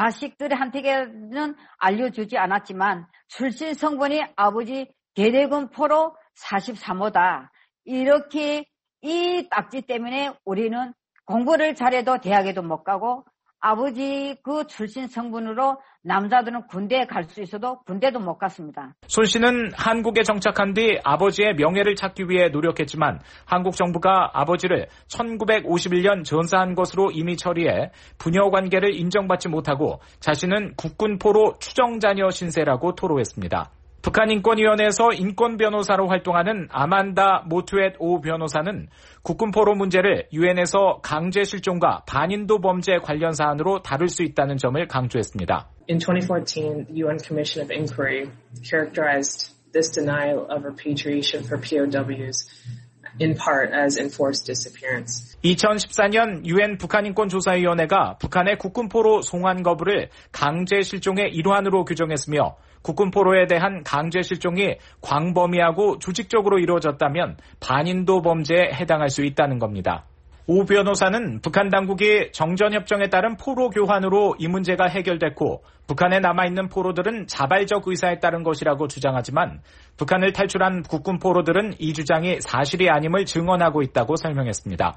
자식들한테는 알려주지 않았지만 출신 성분이 아버지 계대군 포로 사십삼 호다. 이렇게 이 딱지 때문에 우리는 공부를 잘해도 대학에도 못 가고 아버지 그 출신 성분으로 남자들은 군대에 갈 수 있어도 군대도 못 갔습니다. 손 씨는 한국에 정착한 뒤 아버지의 명예를 찾기 위해 노력했지만 한국 정부가 아버지를 천구백오십일 년 전사한 것으로 이미 처리해 부녀 관계를 인정받지 못하고 자신은 국군포로 추정자녀 신세라고 토로했습니다. 북한인권위원회에서 인권변호사로 활동하는 아만다 모투엣 오 변호사는 국군포로 문제를 유엔에서 강제실종과 반인도 범죄 관련 사안으로 다룰 수 있다는 점을 강조했습니다. In twenty fourteen, the U N Commission of Inquiry characterized this denial of repatriation for P O Ws in part as enforced disappearance. 이천십사 년 유엔 북한인권조사위원회가 북한의 국군포로 송환 거부를 강제실종의 일환으로 규정했으며 국군포로에 대한 강제실종이 광범위하고 조직적으로 이루어졌다면 반인도 범죄에 해당할 수 있다는 겁니다. 오 변호사는 북한 당국이 정전협정에 따른 포로 교환으로 이 문제가 해결됐고 북한에 남아있는 포로들은 자발적 의사에 따른 것이라고 주장하지만 북한을 탈출한 국군 포로들은 이 주장이 사실이 아님을 증언하고 있다고 설명했습니다.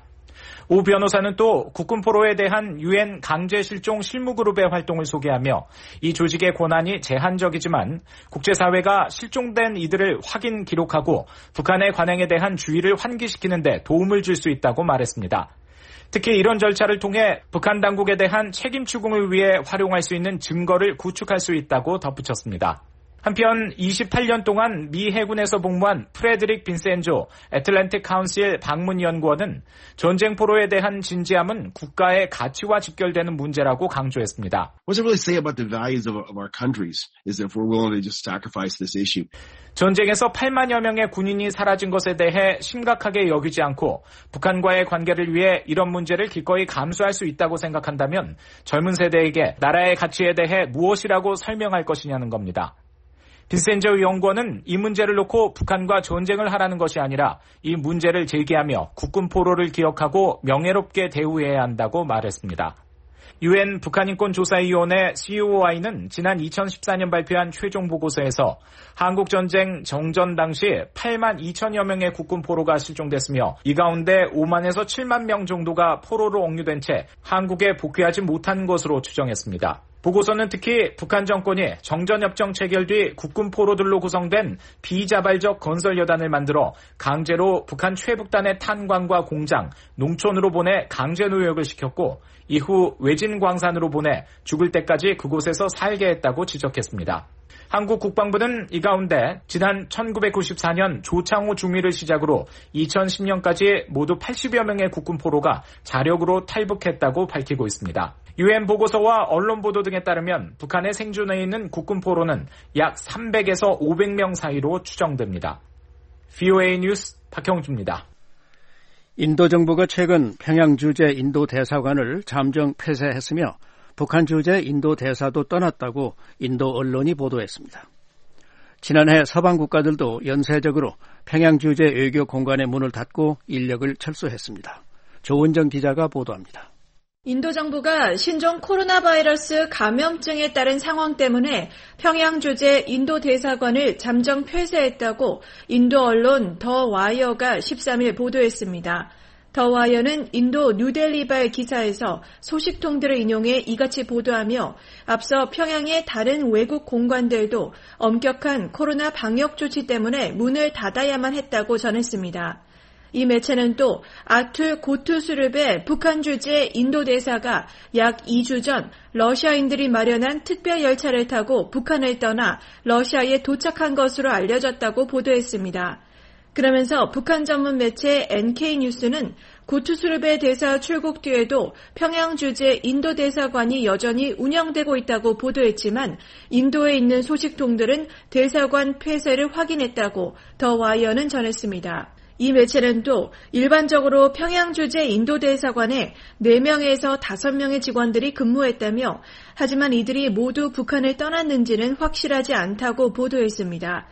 오 변호사는 또 국군포로에 대한 유엔 강제실종 실무그룹의 활동을 소개하며 이 조직의 권한이 제한적이지만 국제사회가 실종된 이들을 확인 기록하고 북한의 관행에 대한 주의를 환기시키는 데 도움을 줄 수 있다고 말했습니다. 특히 이런 절차를 통해 북한 당국에 대한 책임 추궁을 위해 활용할 수 있는 증거를 구축할 수 있다고 덧붙였습니다. 한편 이십팔 년 동안 미 해군에서 복무한 프레드릭 빈센조 애틀랜틱 카운실 방문연구원은 전쟁 포로에 대한 진지함은 국가의 가치와 직결되는 문제라고 강조했습니다. What does it really say about the values of, of our countries is if we're willing to just sacrifice this issue? 전쟁에서 팔만여 명의 군인이 사라진 것에 대해 심각하게 여기지 않고 북한과의 관계를 위해 이런 문제를 기꺼이 감수할 수 있다고 생각한다면 젊은 세대에게 나라의 가치에 대해 무엇이라고 설명할 것이냐는 겁니다. 빈센저 연구원은 이 문제를 놓고 북한과 전쟁을 하라는 것이 아니라 이 문제를 제기하며 국군 포로를 기억하고 명예롭게 대우해야 한다고 말했습니다. 유엔 북한인권조사위원회 씨오아이는 지난 이천십사 년 발표한 최종 보고서에서 한국전쟁 정전 당시 팔만 이천여 명의 국군 포로가 실종됐으며 이 가운데 오만에서 칠만 명 정도가 포로로 억류된 채 한국에 복귀하지 못한 것으로 추정했습니다. 보고서는 특히 북한 정권이 정전협정 체결 뒤 국군 포로들로 구성된 비자발적 건설여단을 만들어 강제로 북한 최북단의 탄광과 공장, 농촌으로 보내 강제 노역을 시켰고 이후 외진 광산으로 보내 죽을 때까지 그곳에서 살게 했다고 지적했습니다. 한국 국방부는 이 가운데 지난 천구백구십사 년 조창호 중위를 시작으로 이천십 년까지 모두 팔십여 명의 국군 포로가 자력으로 탈북했다고 밝히고 있습니다. 유엔 보고서와 언론 보도 등에 따르면 북한에 생존해 있는 국군 포로는 약 삼백에서 오백 명 사이로 추정됩니다. 브이오에이 뉴스 박형주입니다. 인도 정부가 최근 평양 주재 인도 대사관을 잠정 폐쇄했으며 북한 주재 인도 대사도 떠났다고 인도 언론이 보도했습니다. 지난해 서방 국가들도 연쇄적으로 평양 주재 외교 공간의 문을 닫고 인력을 철수했습니다. 조은정 기자가 보도합니다. 인도 정부가 신종 코로나 바이러스 감염증에 따른 상황 때문에 평양 주재 인도 대사관을 잠정 폐쇄했다고 인도 언론 더 와이어가 십삼 일 보도했습니다. 더 와이어는 인도 뉴델리발 기사에서 소식통들을 인용해 이같이 보도하며 앞서 평양의 다른 외국 공관들도 엄격한 코로나 방역 조치 때문에 문을 닫아야만 했다고 전했습니다. 이 매체는 또 아툴 고투수르베 북한 주재 인도 대사가 약 이 주 전 러시아인들이 마련한 특별 열차를 타고 북한을 떠나 러시아에 도착한 것으로 알려졌다고 보도했습니다. 그러면서 북한 전문 매체 엔케이뉴스는 고투수르베 대사 출국 뒤에도 평양 주재 인도 대사관이 여전히 운영되고 있다고 보도했지만 인도에 있는 소식통들은 대사관 폐쇄를 확인했다고 더 와이어는 전했습니다. 이 매체는 또 일반적으로 평양 주재 인도 대사관에 네 명에서 다섯 명의 직원들이 근무했다며 하지만 이들이 모두 북한을 떠났는지는 확실하지 않다고 보도했습니다.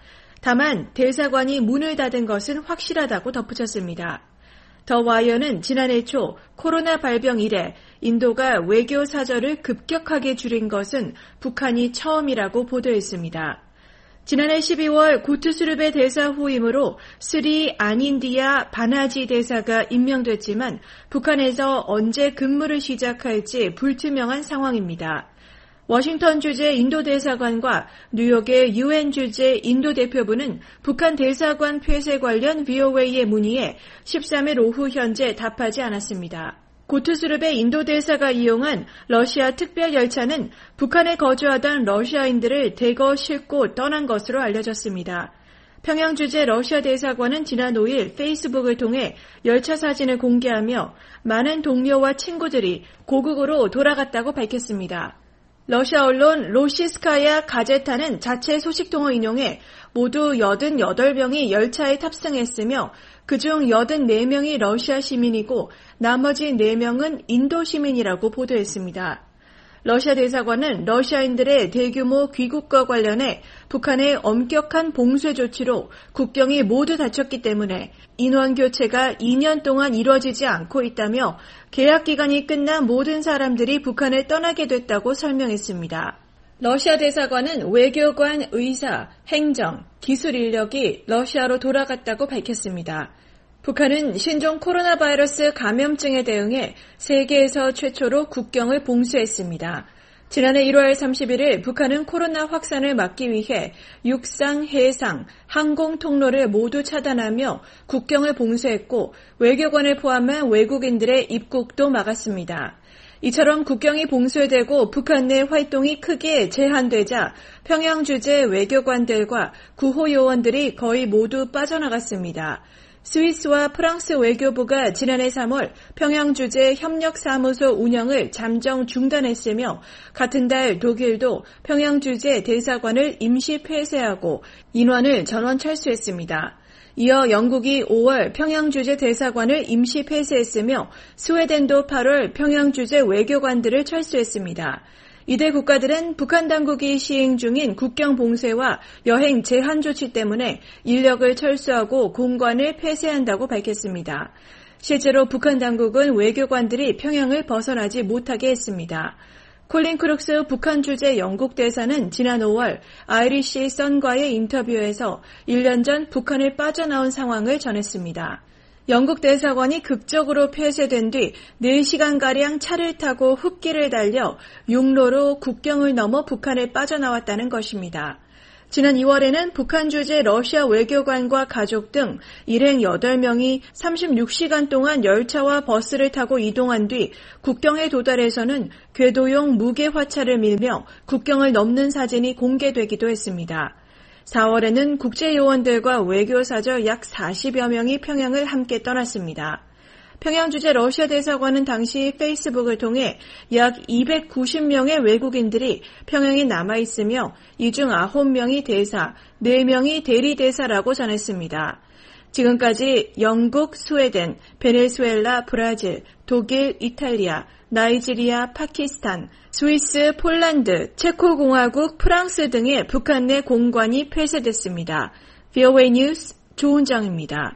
다만 대사관이 문을 닫은 것은 확실하다고 덧붙였습니다. 더 와이어는 지난해 초 코로나 발병 이래 인도가 외교 사절을 급격하게 줄인 것은 북한이 처음이라고 보도했습니다. 지난해 십이월 고투수르베 대사 후임으로 스리 아닌디아 바나지 대사가 임명됐지만 북한에서 언제 근무를 시작할지 불투명한 상황입니다. 워싱턴 주재 인도 대사관과 뉴욕의 유엔 주재 인도 대표부는 북한 대사관 폐쇄 관련 브이오에이의 문의에 십삼 일 오후 현재 답하지 않았습니다. 고투수르베 인도 대사가 이용한 러시아 특별 열차는 북한에 거주하던 러시아인들을 대거 싣고 떠난 것으로 알려졌습니다. 평양 주재 러시아 대사관은 지난 오 일 페이스북을 통해 열차 사진을 공개하며 많은 동료와 친구들이 고국으로 돌아갔다고 밝혔습니다. 러시아 언론 로시스카야 가제타는 자체 소식통을 인용해 모두 팔십팔 명이 열차에 탑승했으며 그중 팔십사 명이 러시아 시민이고 나머지 네 명은 인도 시민이라고 보도했습니다. 러시아 대사관은 러시아인들의 대규모 귀국과 관련해 북한의 엄격한 봉쇄 조치로 국경이 모두 닫혔기 때문에 인원 교체가 이 년 동안 이루어지지 않고 있다며 계약 기간이 끝난 모든 사람들이 북한을 떠나게 됐다고 설명했습니다. 러시아 대사관은 외교관, 의사, 행정, 기술 인력이 러시아로 돌아갔다고 밝혔습니다. 북한은 신종 코로나 바이러스 감염증에 대응해 세계에서 최초로 국경을 봉쇄했습니다. 지난해 일월 삼십일일 북한은 코로나 확산을 막기 위해 육상, 해상, 항공 통로를 모두 차단하며 국경을 봉쇄했고 외교관을 포함한 외국인들의 입국도 막았습니다. 이처럼 국경이 봉쇄되고 북한 내 활동이 크게 제한되자 평양 주재 외교관들과 구호 요원들이 거의 모두 빠져나갔습니다. 스위스와 프랑스 외교부가 지난해 삼월 평양 주재 협력사무소 운영을 잠정 중단했으며 같은 달 독일도 평양 주재 대사관을 임시 폐쇄하고 인원을 전원 철수했습니다. 이어 영국이 오월 평양 주재 대사관을 임시 폐쇄했으며 스웨덴도 팔월 평양 주재 외교관들을 철수했습니다. 이들 국가들은 북한 당국이 시행 중인 국경 봉쇄와 여행 제한 조치 때문에 인력을 철수하고 공관을 폐쇄한다고 밝혔습니다. 실제로 북한 당국은 외교관들이 평양을 벗어나지 못하게 했습니다. 콜린 크룩스 북한 주재 영국 대사는 지난 오월 아이리시 선과의 인터뷰에서 일 년 전 북한을 빠져나온 상황을 전했습니다. 영국 대사관이 극적으로 폐쇄된 뒤 네 시간가량 차를 타고 흙길을 달려 육로로 국경을 넘어 북한을 빠져나왔다는 것입니다. 지난 이월에는 북한 주재 러시아 외교관과 가족 등 일행 여덟 명이 삼십육 시간 동안 열차와 버스를 타고 이동한 뒤 국경에 도달해서는 궤도용 무게 화차를 밀며 국경을 넘는 사진이 공개되기도 했습니다. 사월에는 국제요원들과 외교사절 약 사십여 명이 평양을 함께 떠났습니다. 평양 주재 러시아 대사관은 당시 페이스북을 통해 약 이백구십 명의 외국인들이 평양에 남아있으며 이 중 아홉 명이 대사, 네 명이 대리대사라고 전했습니다. 지금까지 영국, 스웨덴, 베네수엘라, 브라질, 독일, 이탈리아, 나이지리아, 파키스탄, 스위스, 폴란드, 체코공화국, 프랑스 등의 북한 내 공관이 폐쇄됐습니다. 브이오에이 뉴스 조은정입니다.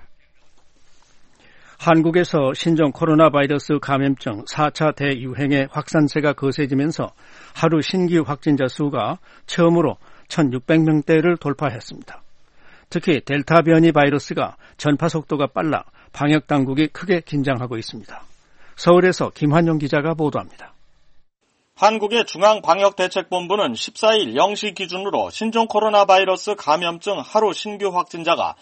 한국에서 신종 코로나 바이러스 감염증 사 차 대유행의 확산세가 거세지면서 하루 신규 확진자 수가 처음으로 천육백 명대를 돌파했습니다. 특히 델타 변이 바이러스가 전파 속도가 빨라 방역당국이 크게 긴장하고 있습니다. 서울에서 김환용 기자가 보도합니다. 한국의 중앙방역대책본부는 십사일 영 시 기준으로 신종 코로나 바이러스 감염증 하루 신규 확진자가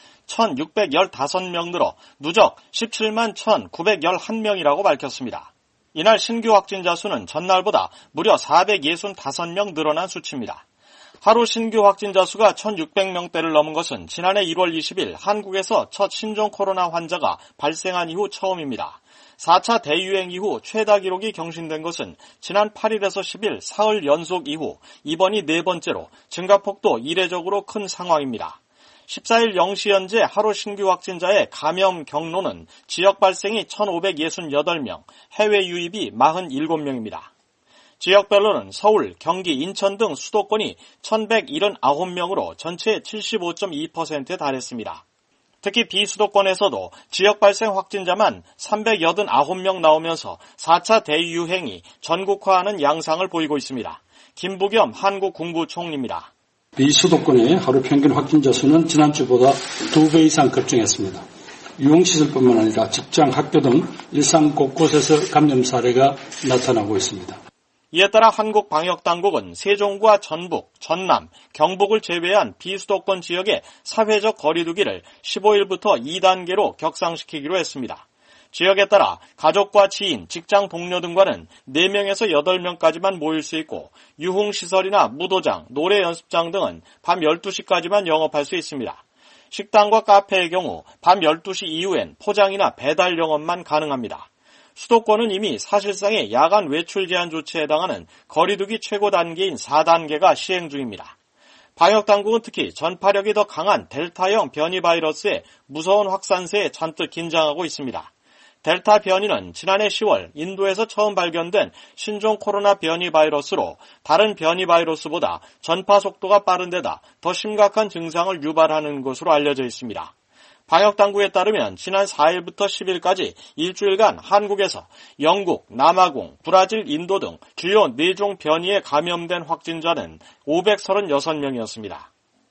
천육백십오 명 늘어 누적 십칠만 천구백십일 명이라고 밝혔습니다. 이날 신규 확진자 수는 전날보다 무려 사백육십오 명 늘어난 수치입니다. 하루 신규 확진자 수가 천육백 명대를 넘은 것은 지난해 일월 이십일 한국에서 첫 신종 코로나 환자가 발생한 이후 처음입니다. 사 차 대유행 이후 최다 기록이 경신된 것은 지난 팔일에서 십일 사흘 연속 이후 이번이 네 번째로 증가폭도 이례적으로 큰 상황입니다. 십사일 영 시 현재 하루 신규 확진자의 감염 경로는 지역 발생이 천오백육십팔 명, 해외 유입이 사십칠 명입니다. 지역별로는 서울, 경기, 인천 등 수도권이 천백칠십구 명으로 전체의 칠십오 점 이 퍼센트에 달했습니다. 특히 비수도권에서도 지역 발생 확진자만 삼백팔십구 명 나오면서 사 차 대유행이 전국화하는 양상을 보이고 있습니다. 김부겸 한국국무총리입니다. 비수도권의 하루 평균 확진자 수는 지난주보다 두 배 이상 급증했습니다. 유흥시설뿐만 아니라 직장, 학교 등 일상 곳곳에서 감염 사례가 나타나고 있습니다. 이에 따라 한국방역당국은 세종과 전북, 전남, 경북을 제외한 비수도권 지역의 사회적 거리두기를 십오일부터 이 단계로 격상시키기로 했습니다. 지역에 따라 가족과 지인, 직장 동료 등과는 네 명에서 여덟 명까지만 모일 수 있고 유흥시설이나 무도장, 노래 연습장 등은 밤 열두 시까지만 영업할 수 있습니다. 식당과 카페의 경우 밤 열두 시 이후엔 포장이나 배달 영업만 가능합니다. 수도권은 이미 사실상의 야간 외출 제한 조치에 해당하는 거리두기 최고 단계인 사 단계가 시행 중입니다. 방역당국은 특히 전파력이 더 강한 델타형 변이 바이러스의 무서운 확산세에 잔뜩 긴장하고 있습니다. 델타 변이는 지난해 시월 인도에서 처음 발견된 신종 코로나 변이 바이러스로 다른 변이 바이러스보다 전파 속도가 빠른 데다 더 심각한 증상을 유발하는 것으로 알려져 있습니다. 방역당국에 따르면 지난 사일부터 십일까지 일주일간 한국에서 영국, 남아공, 브라질, 인도 등 주요 네 종 변이에 감염된 확진자는 오백삼십육 명이었습니다.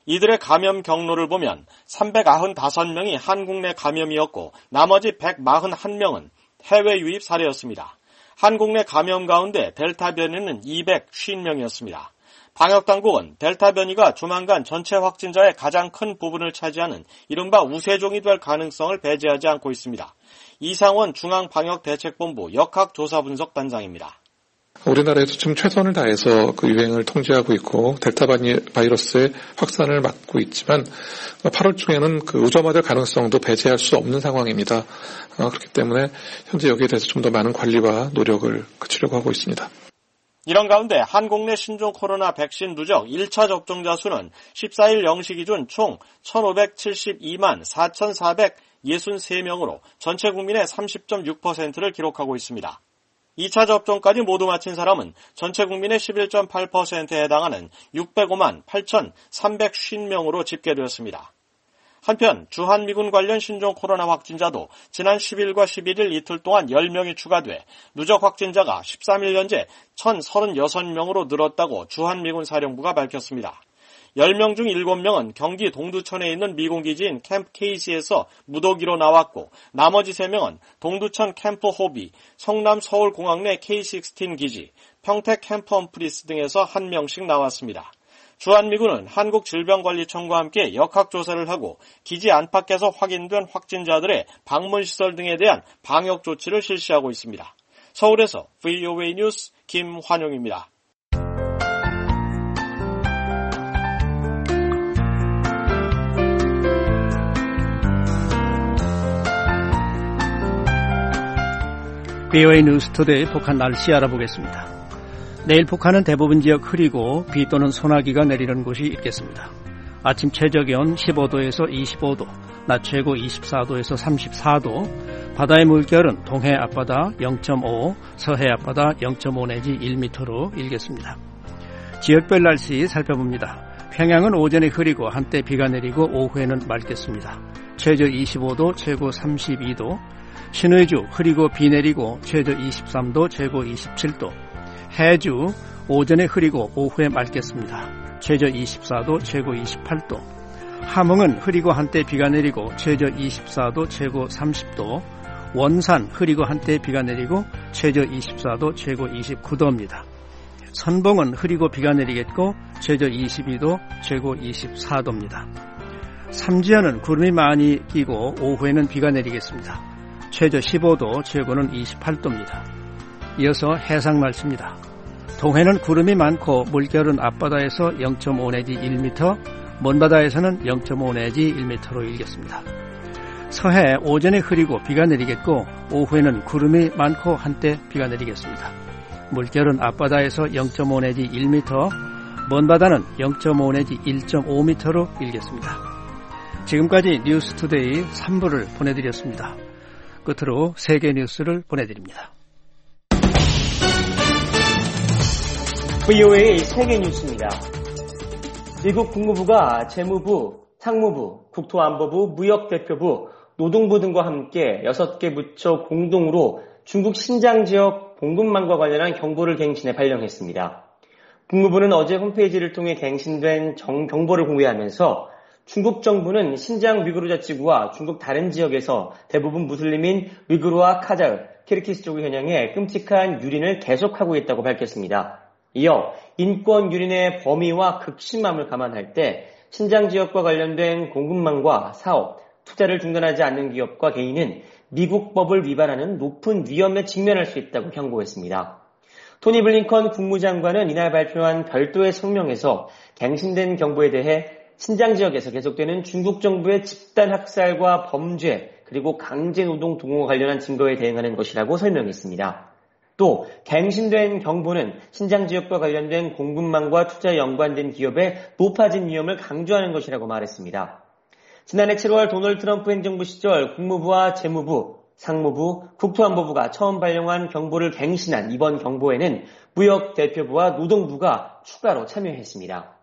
이들의 감염 경로를 보면 삼백구십오 명이 한국 내 감염이었고 나머지 백사십일 명은 해외 유입 사례였습니다. 한국 내 감염 가운데 델타 변이는 이백오십 명이었습니다. 방역당국은 델타 변이가 조만간 전체 확진자의 가장 큰 부분을 차지하는 이른바 우세종이 될 가능성을 배제하지 않고 있습니다. 이상원 중앙방역대책본부 역학조사분석단장입니다. 우리나라에서 지금 최선을 다해서 그 유행을 통제하고 있고 델타 바이러스의 확산을 막고 있지만 팔월 중에는 그 의점화될 가능성도 배제할 수 없는 상황입니다. 그렇기 때문에 현재 여기에 대해서 좀 더 많은 관리와 노력을 그치려고 하고 있습니다. 이런 가운데 한국 내 신종 코로나 백신 누적 일 차 접종자 수는 십사일 영 시 기준 총 천오백칠십이만 사천사백육십삼 명으로 전체 국민의 삼십 점 육 퍼센트를 기록하고 있습니다. 이 차 접종까지 모두 마친 사람은 전체 국민의 십일 점 팔 퍼센트에 해당하는 육백오만 팔천삼백오십 명으로 집계되었습니다. 한편 주한미군 관련 신종 코로나 확진자도 지난 십일과 십일일 이틀 동안 열 명이 추가돼 누적 확진자가 십삼 일 현재 천삼십육 명으로 늘었다고 주한미군 사령부가 밝혔습니다. 열 명 중 일곱 명은 경기 동두천에 있는 미군기지인 캠프 케이시에서 무더기로 나왔고 나머지 세 명은 동두천 캠프 호비, 성남 서울공항 내 케이 십육 기지, 평택 캠프 험프리스 등에서 한 명씩 나왔습니다. 주한미군은 한국질병관리청과 함께 역학조사를 하고 기지 안팎에서 확인된 확진자들의 방문시설 등에 대한 방역 조치를 실시하고 있습니다. 서울에서 브이오에이 뉴스 김환용입니다. 브이오에이 뉴스투데이 북한 날씨 알아보겠습니다. 내일 북한은 대부분 지역 흐리고 비 또는 소나기가 내리는 곳이 있겠습니다. 아침 최저기온 십오 도에서 이십오 도, 낮 최고 이십사 도에서 삼십사 도, 바다의 물결은 동해 앞바다 영 점 오, 서해 앞바다 영 점 오 내지 일 미터로 일겠습니다. 지역별 날씨 살펴봅니다. 평양은 오전에 흐리고 한때 비가 내리고 오후에는 맑겠습니다. 최저 이십오 도, 최고 삼십이 도, 신의주 흐리고 비 내리고 최저 이십삼 도, 최고 이십칠 도, 해주 오전에 흐리고 오후에 맑겠습니다. 최저 이십사 도, 최고 이십팔 도, 함흥은 흐리고 한때 비가 내리고 최저 이십사 도, 최고 삼십 도, 원산 흐리고 한때 비가 내리고 최저 이십사 도, 최고 이십구 도입니다. 선봉은 흐리고 비가 내리겠고 최저 이십이 도, 최고 이십사 도입니다. 삼지연은 구름이 많이 끼고 오후에는 비가 내리겠습니다. 최저 십오 도, 최고는 이십팔 도입니다. 이어서 해상 날씨입니다. 동해는 구름이 많고 물결은 앞바다에서 영 점 오 내지 일 미터, 먼바다에서는 영 점 오 내지 일 미터로 일겠습니다. 서해 오전에 흐리고 비가 내리겠고 오후에는 구름이 많고 한때 비가 내리겠습니다. 물결은 앞바다에서 영 점 오 내지 일 미터, 먼바다는 영 점 오 내지 일 점 오 미터로 일겠습니다. 지금까지 뉴스투데이 삼 부를 보내드렸습니다. 끝으로 세계 뉴스를 보내드립니다. 브이오에이 세계 뉴스입니다. 미국 국무부가 재무부, 상무부, 국토안보부, 무역대표부, 노동부 등과 함께 여섯 개 부처 공동으로 중국 신장 지역 공급망과 관련한 경보를 갱신해 발령했습니다. 국무부는 어제 홈페이지를 통해 갱신된 정, 경보를 공개하면서 중국 정부는 신장 위구르 자치구와 중국 다른 지역에서 대부분 무슬림인 위구르와 카자흐, 키르기스족의 현황에 끔찍한 유린을 계속하고 있다고 밝혔습니다. 이어 인권 유린의 범위와 극심함을 감안할 때 신장 지역과 관련된 공급망과 사업, 투자를 중단하지 않는 기업과 개인은 미국 법을 위반하는 높은 위험에 직면할 수 있다고 경고했습니다. 토니 블링컨 국무장관은 이날 발표한 별도의 성명에서 갱신된 경보에 대해 신장 지역에서 계속되는 중국 정부의 집단 학살과 범죄 그리고 강제노동 동원과 관련한 증거에 대응하는 것이라고 설명했습니다. 또 갱신된 경보는 신장 지역과 관련된 공급망과 투자에 연관된 기업의 높아진 위험을 강조하는 것이라고 말했습니다. 지난해 칠월 도널드 트럼프 행정부 시절 국무부와 재무부, 상무부, 국토안보부가 처음 발령한 경보를 갱신한 이번 경보에는 무역대표부와 노동부가 추가로 참여했습니다.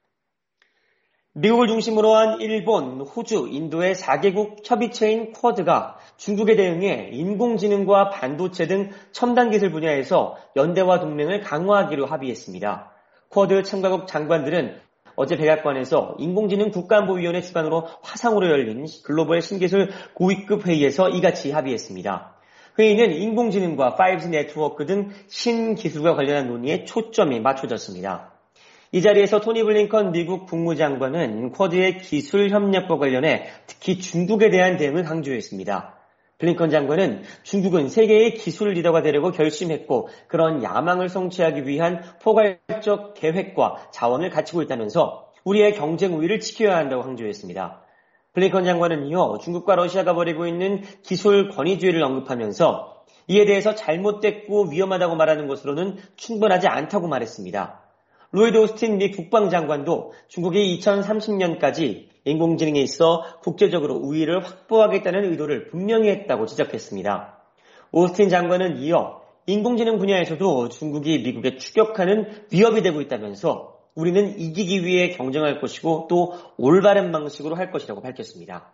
미국을 중심으로 한 일본, 호주, 인도의 사 개국 협의체인 쿼드가 중국에 대응해 인공지능과 반도체 등 첨단 기술 분야에서 연대와 동맹을 강화하기로 합의했습니다. 쿼드 참가국 장관들은 어제 백악관에서 인공지능 국가안보위원회 주관으로 화상으로 열린 글로벌 신기술 고위급 회의에서 이같이 합의했습니다. 회의는 인공지능과 파이브지 네트워크 등 신기술과 관련한 논의에 초점이 맞춰졌습니다. 이 자리에서 토니 블링컨 미국 국무장관은 쿼드의 기술 협력과 관련해 특히 중국에 대한 대응을 강조했습니다. 블링컨 장관은 중국은 세계의 기술 리더가 되려고 결심했고 그런 야망을 성취하기 위한 포괄적 계획과 자원을 갖추고 있다면서 우리의 경쟁 우위를 지켜야 한다고 강조했습니다. 블링컨 장관은 이어 중국과 러시아가 벌이고 있는 기술 권위주의를 언급하면서 이에 대해서 잘못됐고 위험하다고 말하는 것으로는 충분하지 않다고 말했습니다. 로이드 오스틴 미 국방장관도 중국이 이천삼십 년까지 인공지능에 있어 국제적으로 우위를 확보하겠다는 의도를 분명히 했다고 지적했습니다. 오스틴 장관은 이어 인공지능 분야에서도 중국이 미국에 추격하는 위협이 되고 있다면서 우리는 이기기 위해 경쟁할 것이고 또 올바른 방식으로 할 것이라고 밝혔습니다.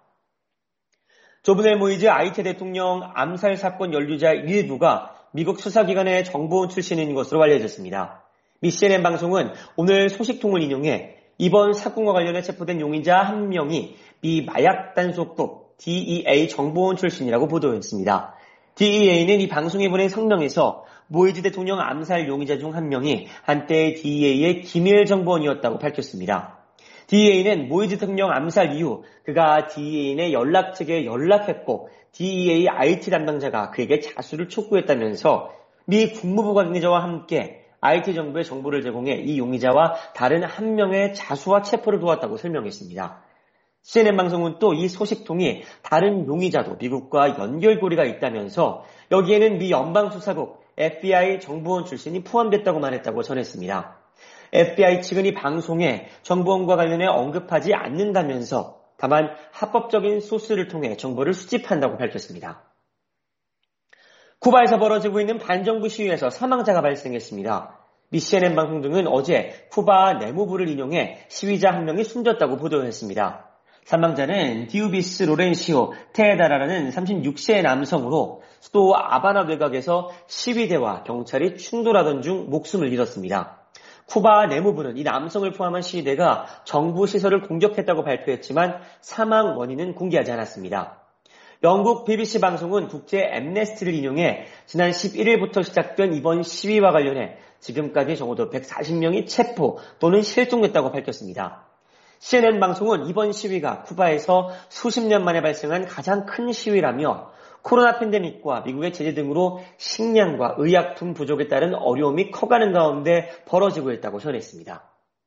조브넬 모이즈 아이티 대통령 암살 사건 연루자 일부가 미국 수사기관의 정보원 출신인 것으로 알려졌습니다. 미 씨엔엔 방송은 오늘 소식통을 인용해 이번 사건과 관련해 체포된 용의자 한 명이 미 마약단속국 디이에이 정보원 출신이라고 보도했습니다. 디이에이는 이 방송에 보낸 성명에서 모이즈 대통령 암살 용의자 중 한 명이 한때 디이에이의 기밀 정보원이었다고 밝혔습니다. 디이에이는 모이즈 대통령 암살 이후 그가 디이에이의 연락책에 연락했고 디이에이 아이티 담당자가 그에게 자수를 촉구했다면서 미 국무부 관계자와 함께 아이티 정부에 정보를 제공해 이 용의자와 다른 한 명의 자수와 체포를 도왔다고 설명했습니다. 씨엔엔 방송은 또 이 소식통이 다른 용의자도 미국과 연결고리가 있다면서 여기에는 미 연방수사국 에프비아이 정보원 출신이 포함됐다고 말했다고 전했습니다. 에프비아이 측은 이 방송에 정보원과 관련해 언급하지 않는다면서 다만 합법적인 소스를 통해 정보를 수집한다고 밝혔습니다. 쿠바에서 벌어지고 있는 반정부 시위에서 사망자가 발생했습니다. 미 씨엔엔 방송 등은 어제 쿠바 내무부를 인용해 시위자 한 명이 숨졌다고 보도했습니다. 사망자는 디우비스 로렌시오 테에다라라는 삼십육 세의 남성으로 수도 아바나 외곽에서 시위대와 경찰이 충돌하던 중 목숨을 잃었습니다. 쿠바 내무부는 이 남성을 포함한 시위대가 정부 시설을 공격했다고 발표했지만 사망 원인은 공개하지 않았습니다. 영국 비비씨 방송은 국제 엠네스티를 인용해 지난 십일일부터 시작된 이번 시위와 관련해 지금까지 적어도 백사십 명이 체포 또는 실종됐다고 밝혔습니다. 씨엔엔 방송은 이번 시위가 쿠바에서 수십 년 만에 발생한 가장 큰 시위라며 코로나 팬데믹과 미국의 제재 등으로 식량과 의약품 부족에 따른 어려움이 커가는 가운데 벌어지고 있다고 전했습니다.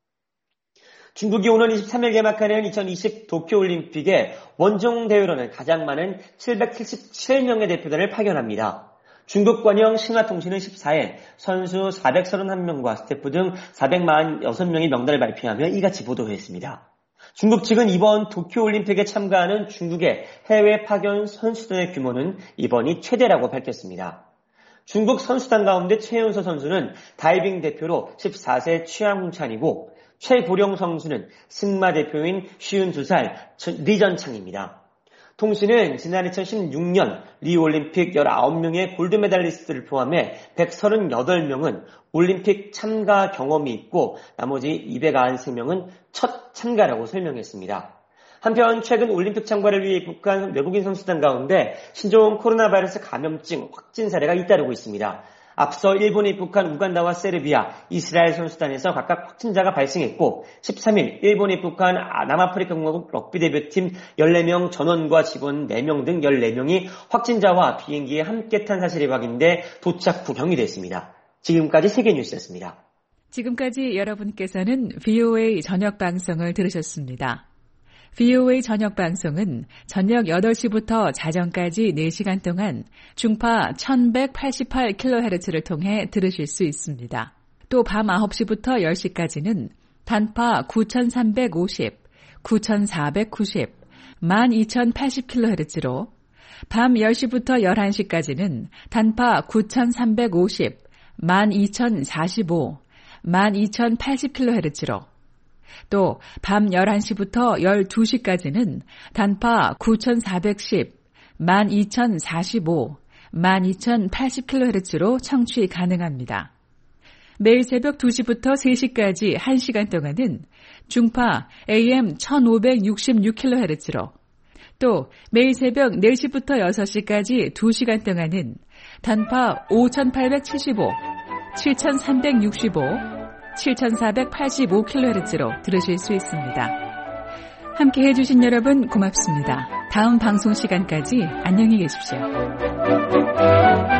중국이 오는 이십삼일 개막하는 이천이십 도쿄올림픽에 원정 대회로는 가장 많은 칠백칠십칠 명의 대표단을 파견합니다. 중국 관영 신화통신은 십사일 선수 사백삼십일 명과 스태프 등 사백사십육 명의 명단을 발표하며 이같이 보도했습니다. 중국 측은 이번 도쿄올림픽에 참가하는 중국의 해외 파견 선수단의 규모는 이번이 최대라고 밝혔습니다. 중국 선수단 가운데 최윤서 선수는 다이빙 대표로 십사 세 최양훈찬이고 최고령 선수는 승마 대표인 쉰두 살 리전창입니다. 통신은 지난 이천십육 년 리우올림픽 열아홉 명의 골드메달리스트를 포함해 백삼십팔 명은 올림픽 참가 경험이 있고 나머지 이백구십삼 명은 첫 참가라고 설명했습니다. 한편 최근 올림픽 참가를 위해 입국한 외국인 선수단 가운데 신종 코로나 바이러스 감염증 확진 사례가 잇따르고 있습니다. 앞서 일본에 입국한 우간다와 세르비아, 이스라엘 선수단에서 각각 확진자가 발생했고 십삼일 일본에 입국한 남아프리카 공화국 럭비 대표팀 열네 명 전원과 직원 네 명 등 열네 명이 확진자와 비행기에 함께 탄 사실이 확인돼 도착 후 격리됐습니다. 지금까지 세계뉴스였습니다. 지금까지 여러분께서는 브이오에이 저녁 방송을 들으셨습니다. 브이오에이 저녁 방송은 저녁 여덟 시부터 자정까지 네 시간 동안 중파 천백팔십팔 킬로헤르츠를 통해 들으실 수 있습니다. 또 밤 아홉 시부터 열 시까지는 단파 구천삼백오십, 구천사백구십, 만 이천팔십 킬로헤르츠로 밤 열 시부터 열한 시까지는 단파 구천삼백오십, 만 이천사십오, 만 이천팔십 킬로헤르츠로 또 밤 열한 시부터 열두 시까지는 단파 구천사백십, 만 이천사십오, 만 이천팔십 킬로헤르츠로 청취 가능합니다. 매일 새벽 두 시부터 세 시까지 한 시간 동안은 중파 에이엠 천오백육십육 킬로헤르츠로 또 매일 새벽 네 시부터 여섯 시까지 두 시간 동안은 단파 오천팔백칠십오, 칠천삼백육십오, 칠천사백팔십오 킬로헤르츠로 들으실 수 있습니다. 함께 해주신 여러분 고맙습니다. 다음 방송 시간까지 안녕히 계십시오.